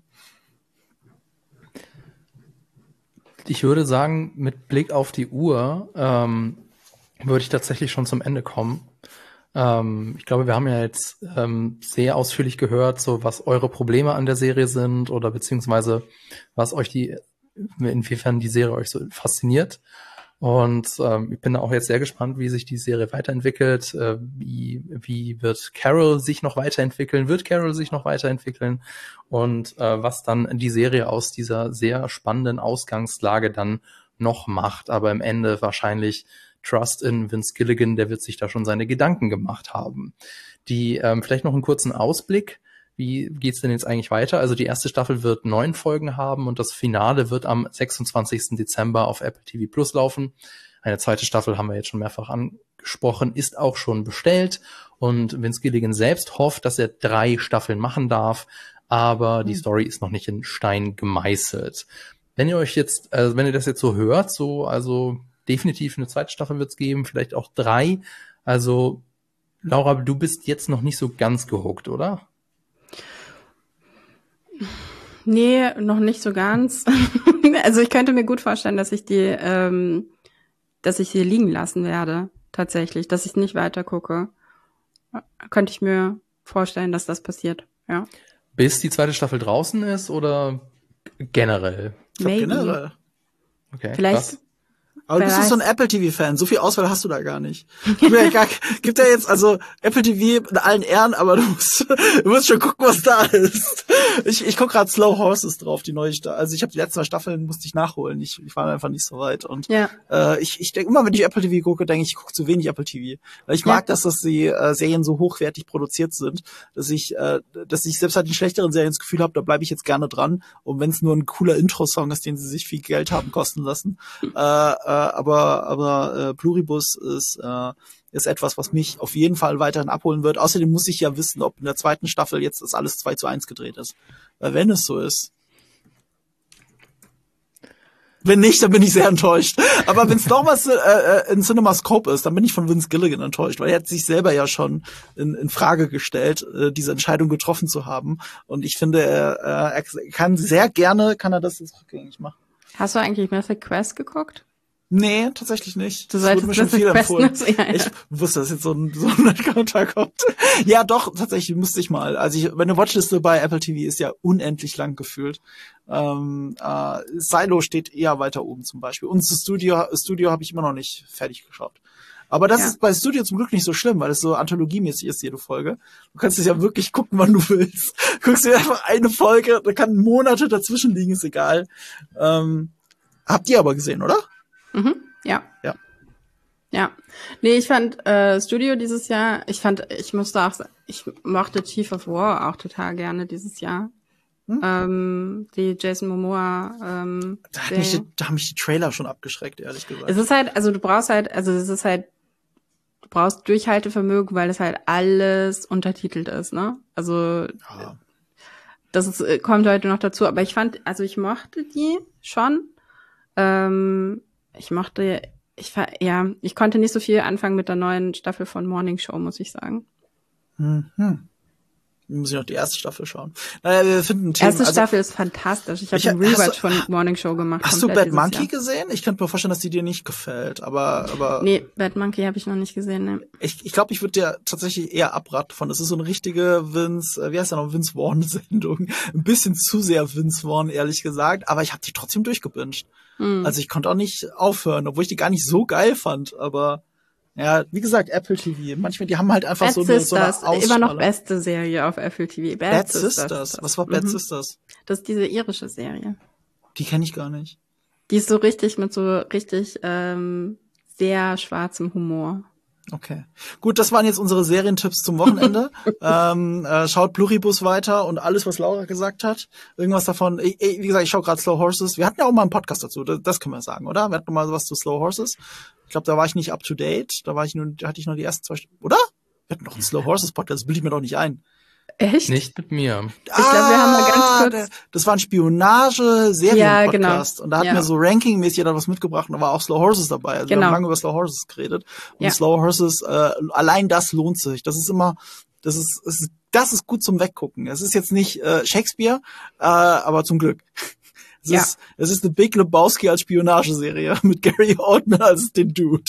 Ich würde sagen, mit Blick auf die Uhr würde ich tatsächlich schon zum Ende kommen. Ich glaube, wir haben ja jetzt sehr ausführlich gehört, so was eure Probleme an der Serie sind oder beziehungsweise inwiefern die Serie euch so fasziniert. Und ich bin auch jetzt sehr gespannt, wie sich die Serie weiterentwickelt. Wie wird Carol sich noch weiterentwickeln? Wird Carol sich noch weiterentwickeln? Und was dann die Serie aus dieser sehr spannenden Ausgangslage dann noch macht. Aber im Ende wahrscheinlich Trust in Vince Gilligan, der wird sich da schon seine Gedanken gemacht haben. Vielleicht noch einen kurzen Ausblick. Wie geht's denn jetzt eigentlich weiter? Also die erste Staffel wird 9 Folgen haben und das Finale wird am 26. Dezember auf Apple TV Plus laufen. Eine zweite Staffel haben wir jetzt schon mehrfach angesprochen, ist auch schon bestellt und Vince Gilligan selbst hofft, dass er 3 Staffeln machen darf, aber die Story ist noch nicht in Stein gemeißelt. Wenn ihr das jetzt so hört, also definitiv eine zweite Staffel wird's geben, vielleicht auch 3. Also Laura, du bist jetzt noch nicht so ganz gehuckt, oder? Nee, noch nicht so ganz. Also ich könnte mir gut vorstellen, dass ich die liegen lassen werde, tatsächlich, dass ich nicht weiter gucke. Könnte ich mir vorstellen, dass das passiert, ja. Bis die zweite Staffel draußen ist oder generell? Ich glaub, generell. Okay, vielleicht, Aber du bist doch so ein Apple TV-Fan. So viel Auswahl hast du da gar nicht. Gibt ja jetzt, also Apple TV in allen Ehren, aber du musst schon gucken, was da ist. Ich guck gerade Slow Horses drauf, die neue Staffel. Also ich habe die letzten 2 Staffeln, musste ich nachholen. Ich war einfach nicht so weit. Und ich denke immer, wenn ich Apple TV gucke, denke ich gucke zu wenig Apple TV. Weil ich mag, dass die Serien so hochwertig produziert sind, dass ich selbst halt in schlechteren Serien das Gefühl habe, da bleibe ich jetzt gerne dran. Und wenn es nur ein cooler Intro-Song ist, den sie sich viel Geld haben kosten lassen. Aber Pluribus ist etwas, was mich auf jeden Fall weiterhin abholen wird. Außerdem muss ich ja wissen, ob in der 2. Staffel jetzt das alles 2:1 gedreht ist. Weil wenn es so ist. Wenn nicht, dann bin ich sehr enttäuscht. Aber wenn es doch was in CinemaScope ist, dann bin ich von Vince Gilligan enttäuscht, weil er hat sich selber ja schon in Frage gestellt, diese Entscheidung getroffen zu haben. Und ich finde, er kann sehr gerne, kann er das jetzt rückgängig machen. Hast du eigentlich Mythic Quest geguckt? Nee, tatsächlich nicht. Du solltest mir schon viel empfohlen. Ja. Ich wusste, dass jetzt so ein Counter kommt. Ja, doch, tatsächlich müsste ich mal. Also meine Watchliste bei Apple TV ist ja unendlich lang gefühlt. Silo steht eher weiter oben zum Beispiel. Und das Studio habe ich immer noch nicht fertig geschaut. Aber das ist bei Studio zum Glück nicht so schlimm, weil es so anthologiemäßig ist, jede Folge. Du kannst es ja wirklich gucken, wann du willst. Guckst dir einfach eine Folge, da kann Monate dazwischen liegen, ist egal. Habt ihr aber gesehen, oder? Mhm, ja. Nee, ich fand Studio dieses Jahr, ich mochte Chief of War auch total gerne dieses Jahr. Die Jason Momoa da haben mich die Trailer schon abgeschreckt, ehrlich gesagt. Es ist halt, du brauchst Durchhaltevermögen, weil es halt alles untertitelt ist, ne? Also kommt heute noch dazu, aber ich mochte die schon. Ich konnte nicht so viel anfangen mit der neuen Staffel von Morning Show, muss ich sagen. Muss ich noch die erste Staffel schauen. Naja, wir finden Themen. Erste Staffel ist fantastisch. Ich habe einen Rewatch von Morning Show gemacht. Hast du Bad Monkey gesehen? Ich könnte mir vorstellen, dass die dir nicht gefällt, aber nee, Bad Monkey habe ich noch nicht gesehen, ne. Ich glaube, ich würde dir tatsächlich eher abraten von. Das ist so eine richtige Vince Vaughn-Sendung. Ein bisschen zu sehr Vince Vaughn, ehrlich gesagt, aber ich habe die trotzdem durchgebinged. Also ich konnte auch nicht aufhören, obwohl ich die gar nicht so geil fand, aber ja, wie gesagt, Apple TV. Manchmal, die haben halt einfach so eine Ausstrahlung. Immer noch beste Serie auf Apple TV. Bad Sisters. Was war Bad Sisters? Das ist diese irische Serie. Die kenne ich gar nicht. Die ist so richtig mit so richtig sehr schwarzem Humor. Okay. Gut, das waren jetzt unsere Serientipps zum Wochenende. Schaut Pluribus weiter und alles, was Laura gesagt hat. Irgendwas davon. Wie gesagt, ich schaue gerade Slow Horses. Wir hatten ja auch mal einen Podcast dazu. Das können wir sagen, oder? Wir hatten mal was zu Slow Horses. Ich glaube, da war ich nicht up to date. Hatte ich nur die ersten 2 Stunden. Oder? Wir hatten doch einen Slow Horses Podcast. Das bilde ich mir doch nicht ein. Echt? Nicht mit mir. Ich glaube, wir haben mal ganz kurz... Das war ein Spionage-Serien-Podcast. Ja, genau. Und da hatten wir so Rankingmäßig jeder was mitgebracht. Und da war auch Slow Horses dabei. Also wir haben lange über Slow Horses geredet. Und Slow Horses, allein das lohnt sich. Das ist gut zum Weggucken. Es ist jetzt nicht Shakespeare, aber zum Glück. Es ist eine Big Lebowski als Spionageserie mit Gary Oldman als den Dude.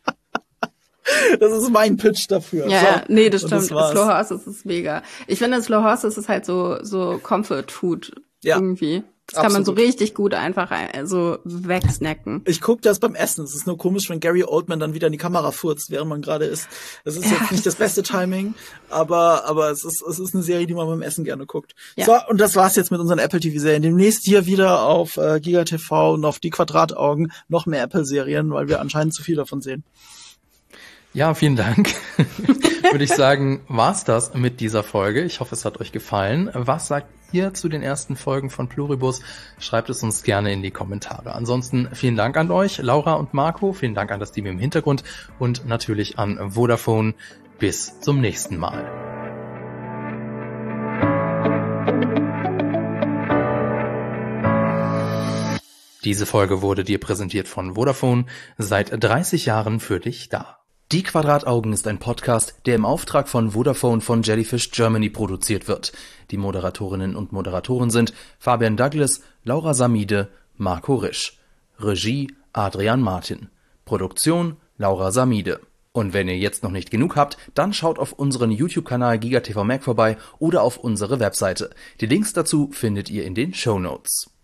Das ist mein Pitch dafür. Ja, nee, das stimmt. Slow Horses ist mega. Ich finde, Slow Horses ist halt so Comfort Food irgendwie. Das kann man so richtig gut einfach so wegsnacken. Ich gucke das beim Essen. Es ist nur komisch, wenn Gary Oldman dann wieder in die Kamera furzt, während man gerade isst. Das ist jetzt nicht das beste Timing, aber es ist eine Serie, die man beim Essen gerne guckt. Ja. So, und das war's jetzt mit unseren Apple TV-Serien. Demnächst hier wieder auf Giga TV und auf die Quadrataugen noch mehr Apple-Serien, weil wir anscheinend zu viel davon sehen. Ja, vielen Dank. Würde ich sagen, war's das mit dieser Folge. Ich hoffe, es hat euch gefallen. Was sagt ihr zu den ersten Folgen von Pluribus? Schreibt es uns gerne in die Kommentare. Ansonsten vielen Dank an euch, Laura und Marco. Vielen Dank an das Team im Hintergrund und natürlich an Vodafone. Bis zum nächsten Mal. Diese Folge wurde dir präsentiert von Vodafone. Seit 30 Jahren für dich da. Die Quadrataugen ist ein Podcast, der im Auftrag von Vodafone von Jellyfish Germany produziert wird. Die Moderatorinnen und Moderatoren sind Fabian Douglas, Laura Samide, Marco Risch. Regie Adrian Martin. Produktion Laura Samide. Und wenn ihr jetzt noch nicht genug habt, dann schaut auf unseren YouTube-Kanal GigaTV Mac vorbei oder auf unsere Webseite. Die Links dazu findet ihr in den Shownotes.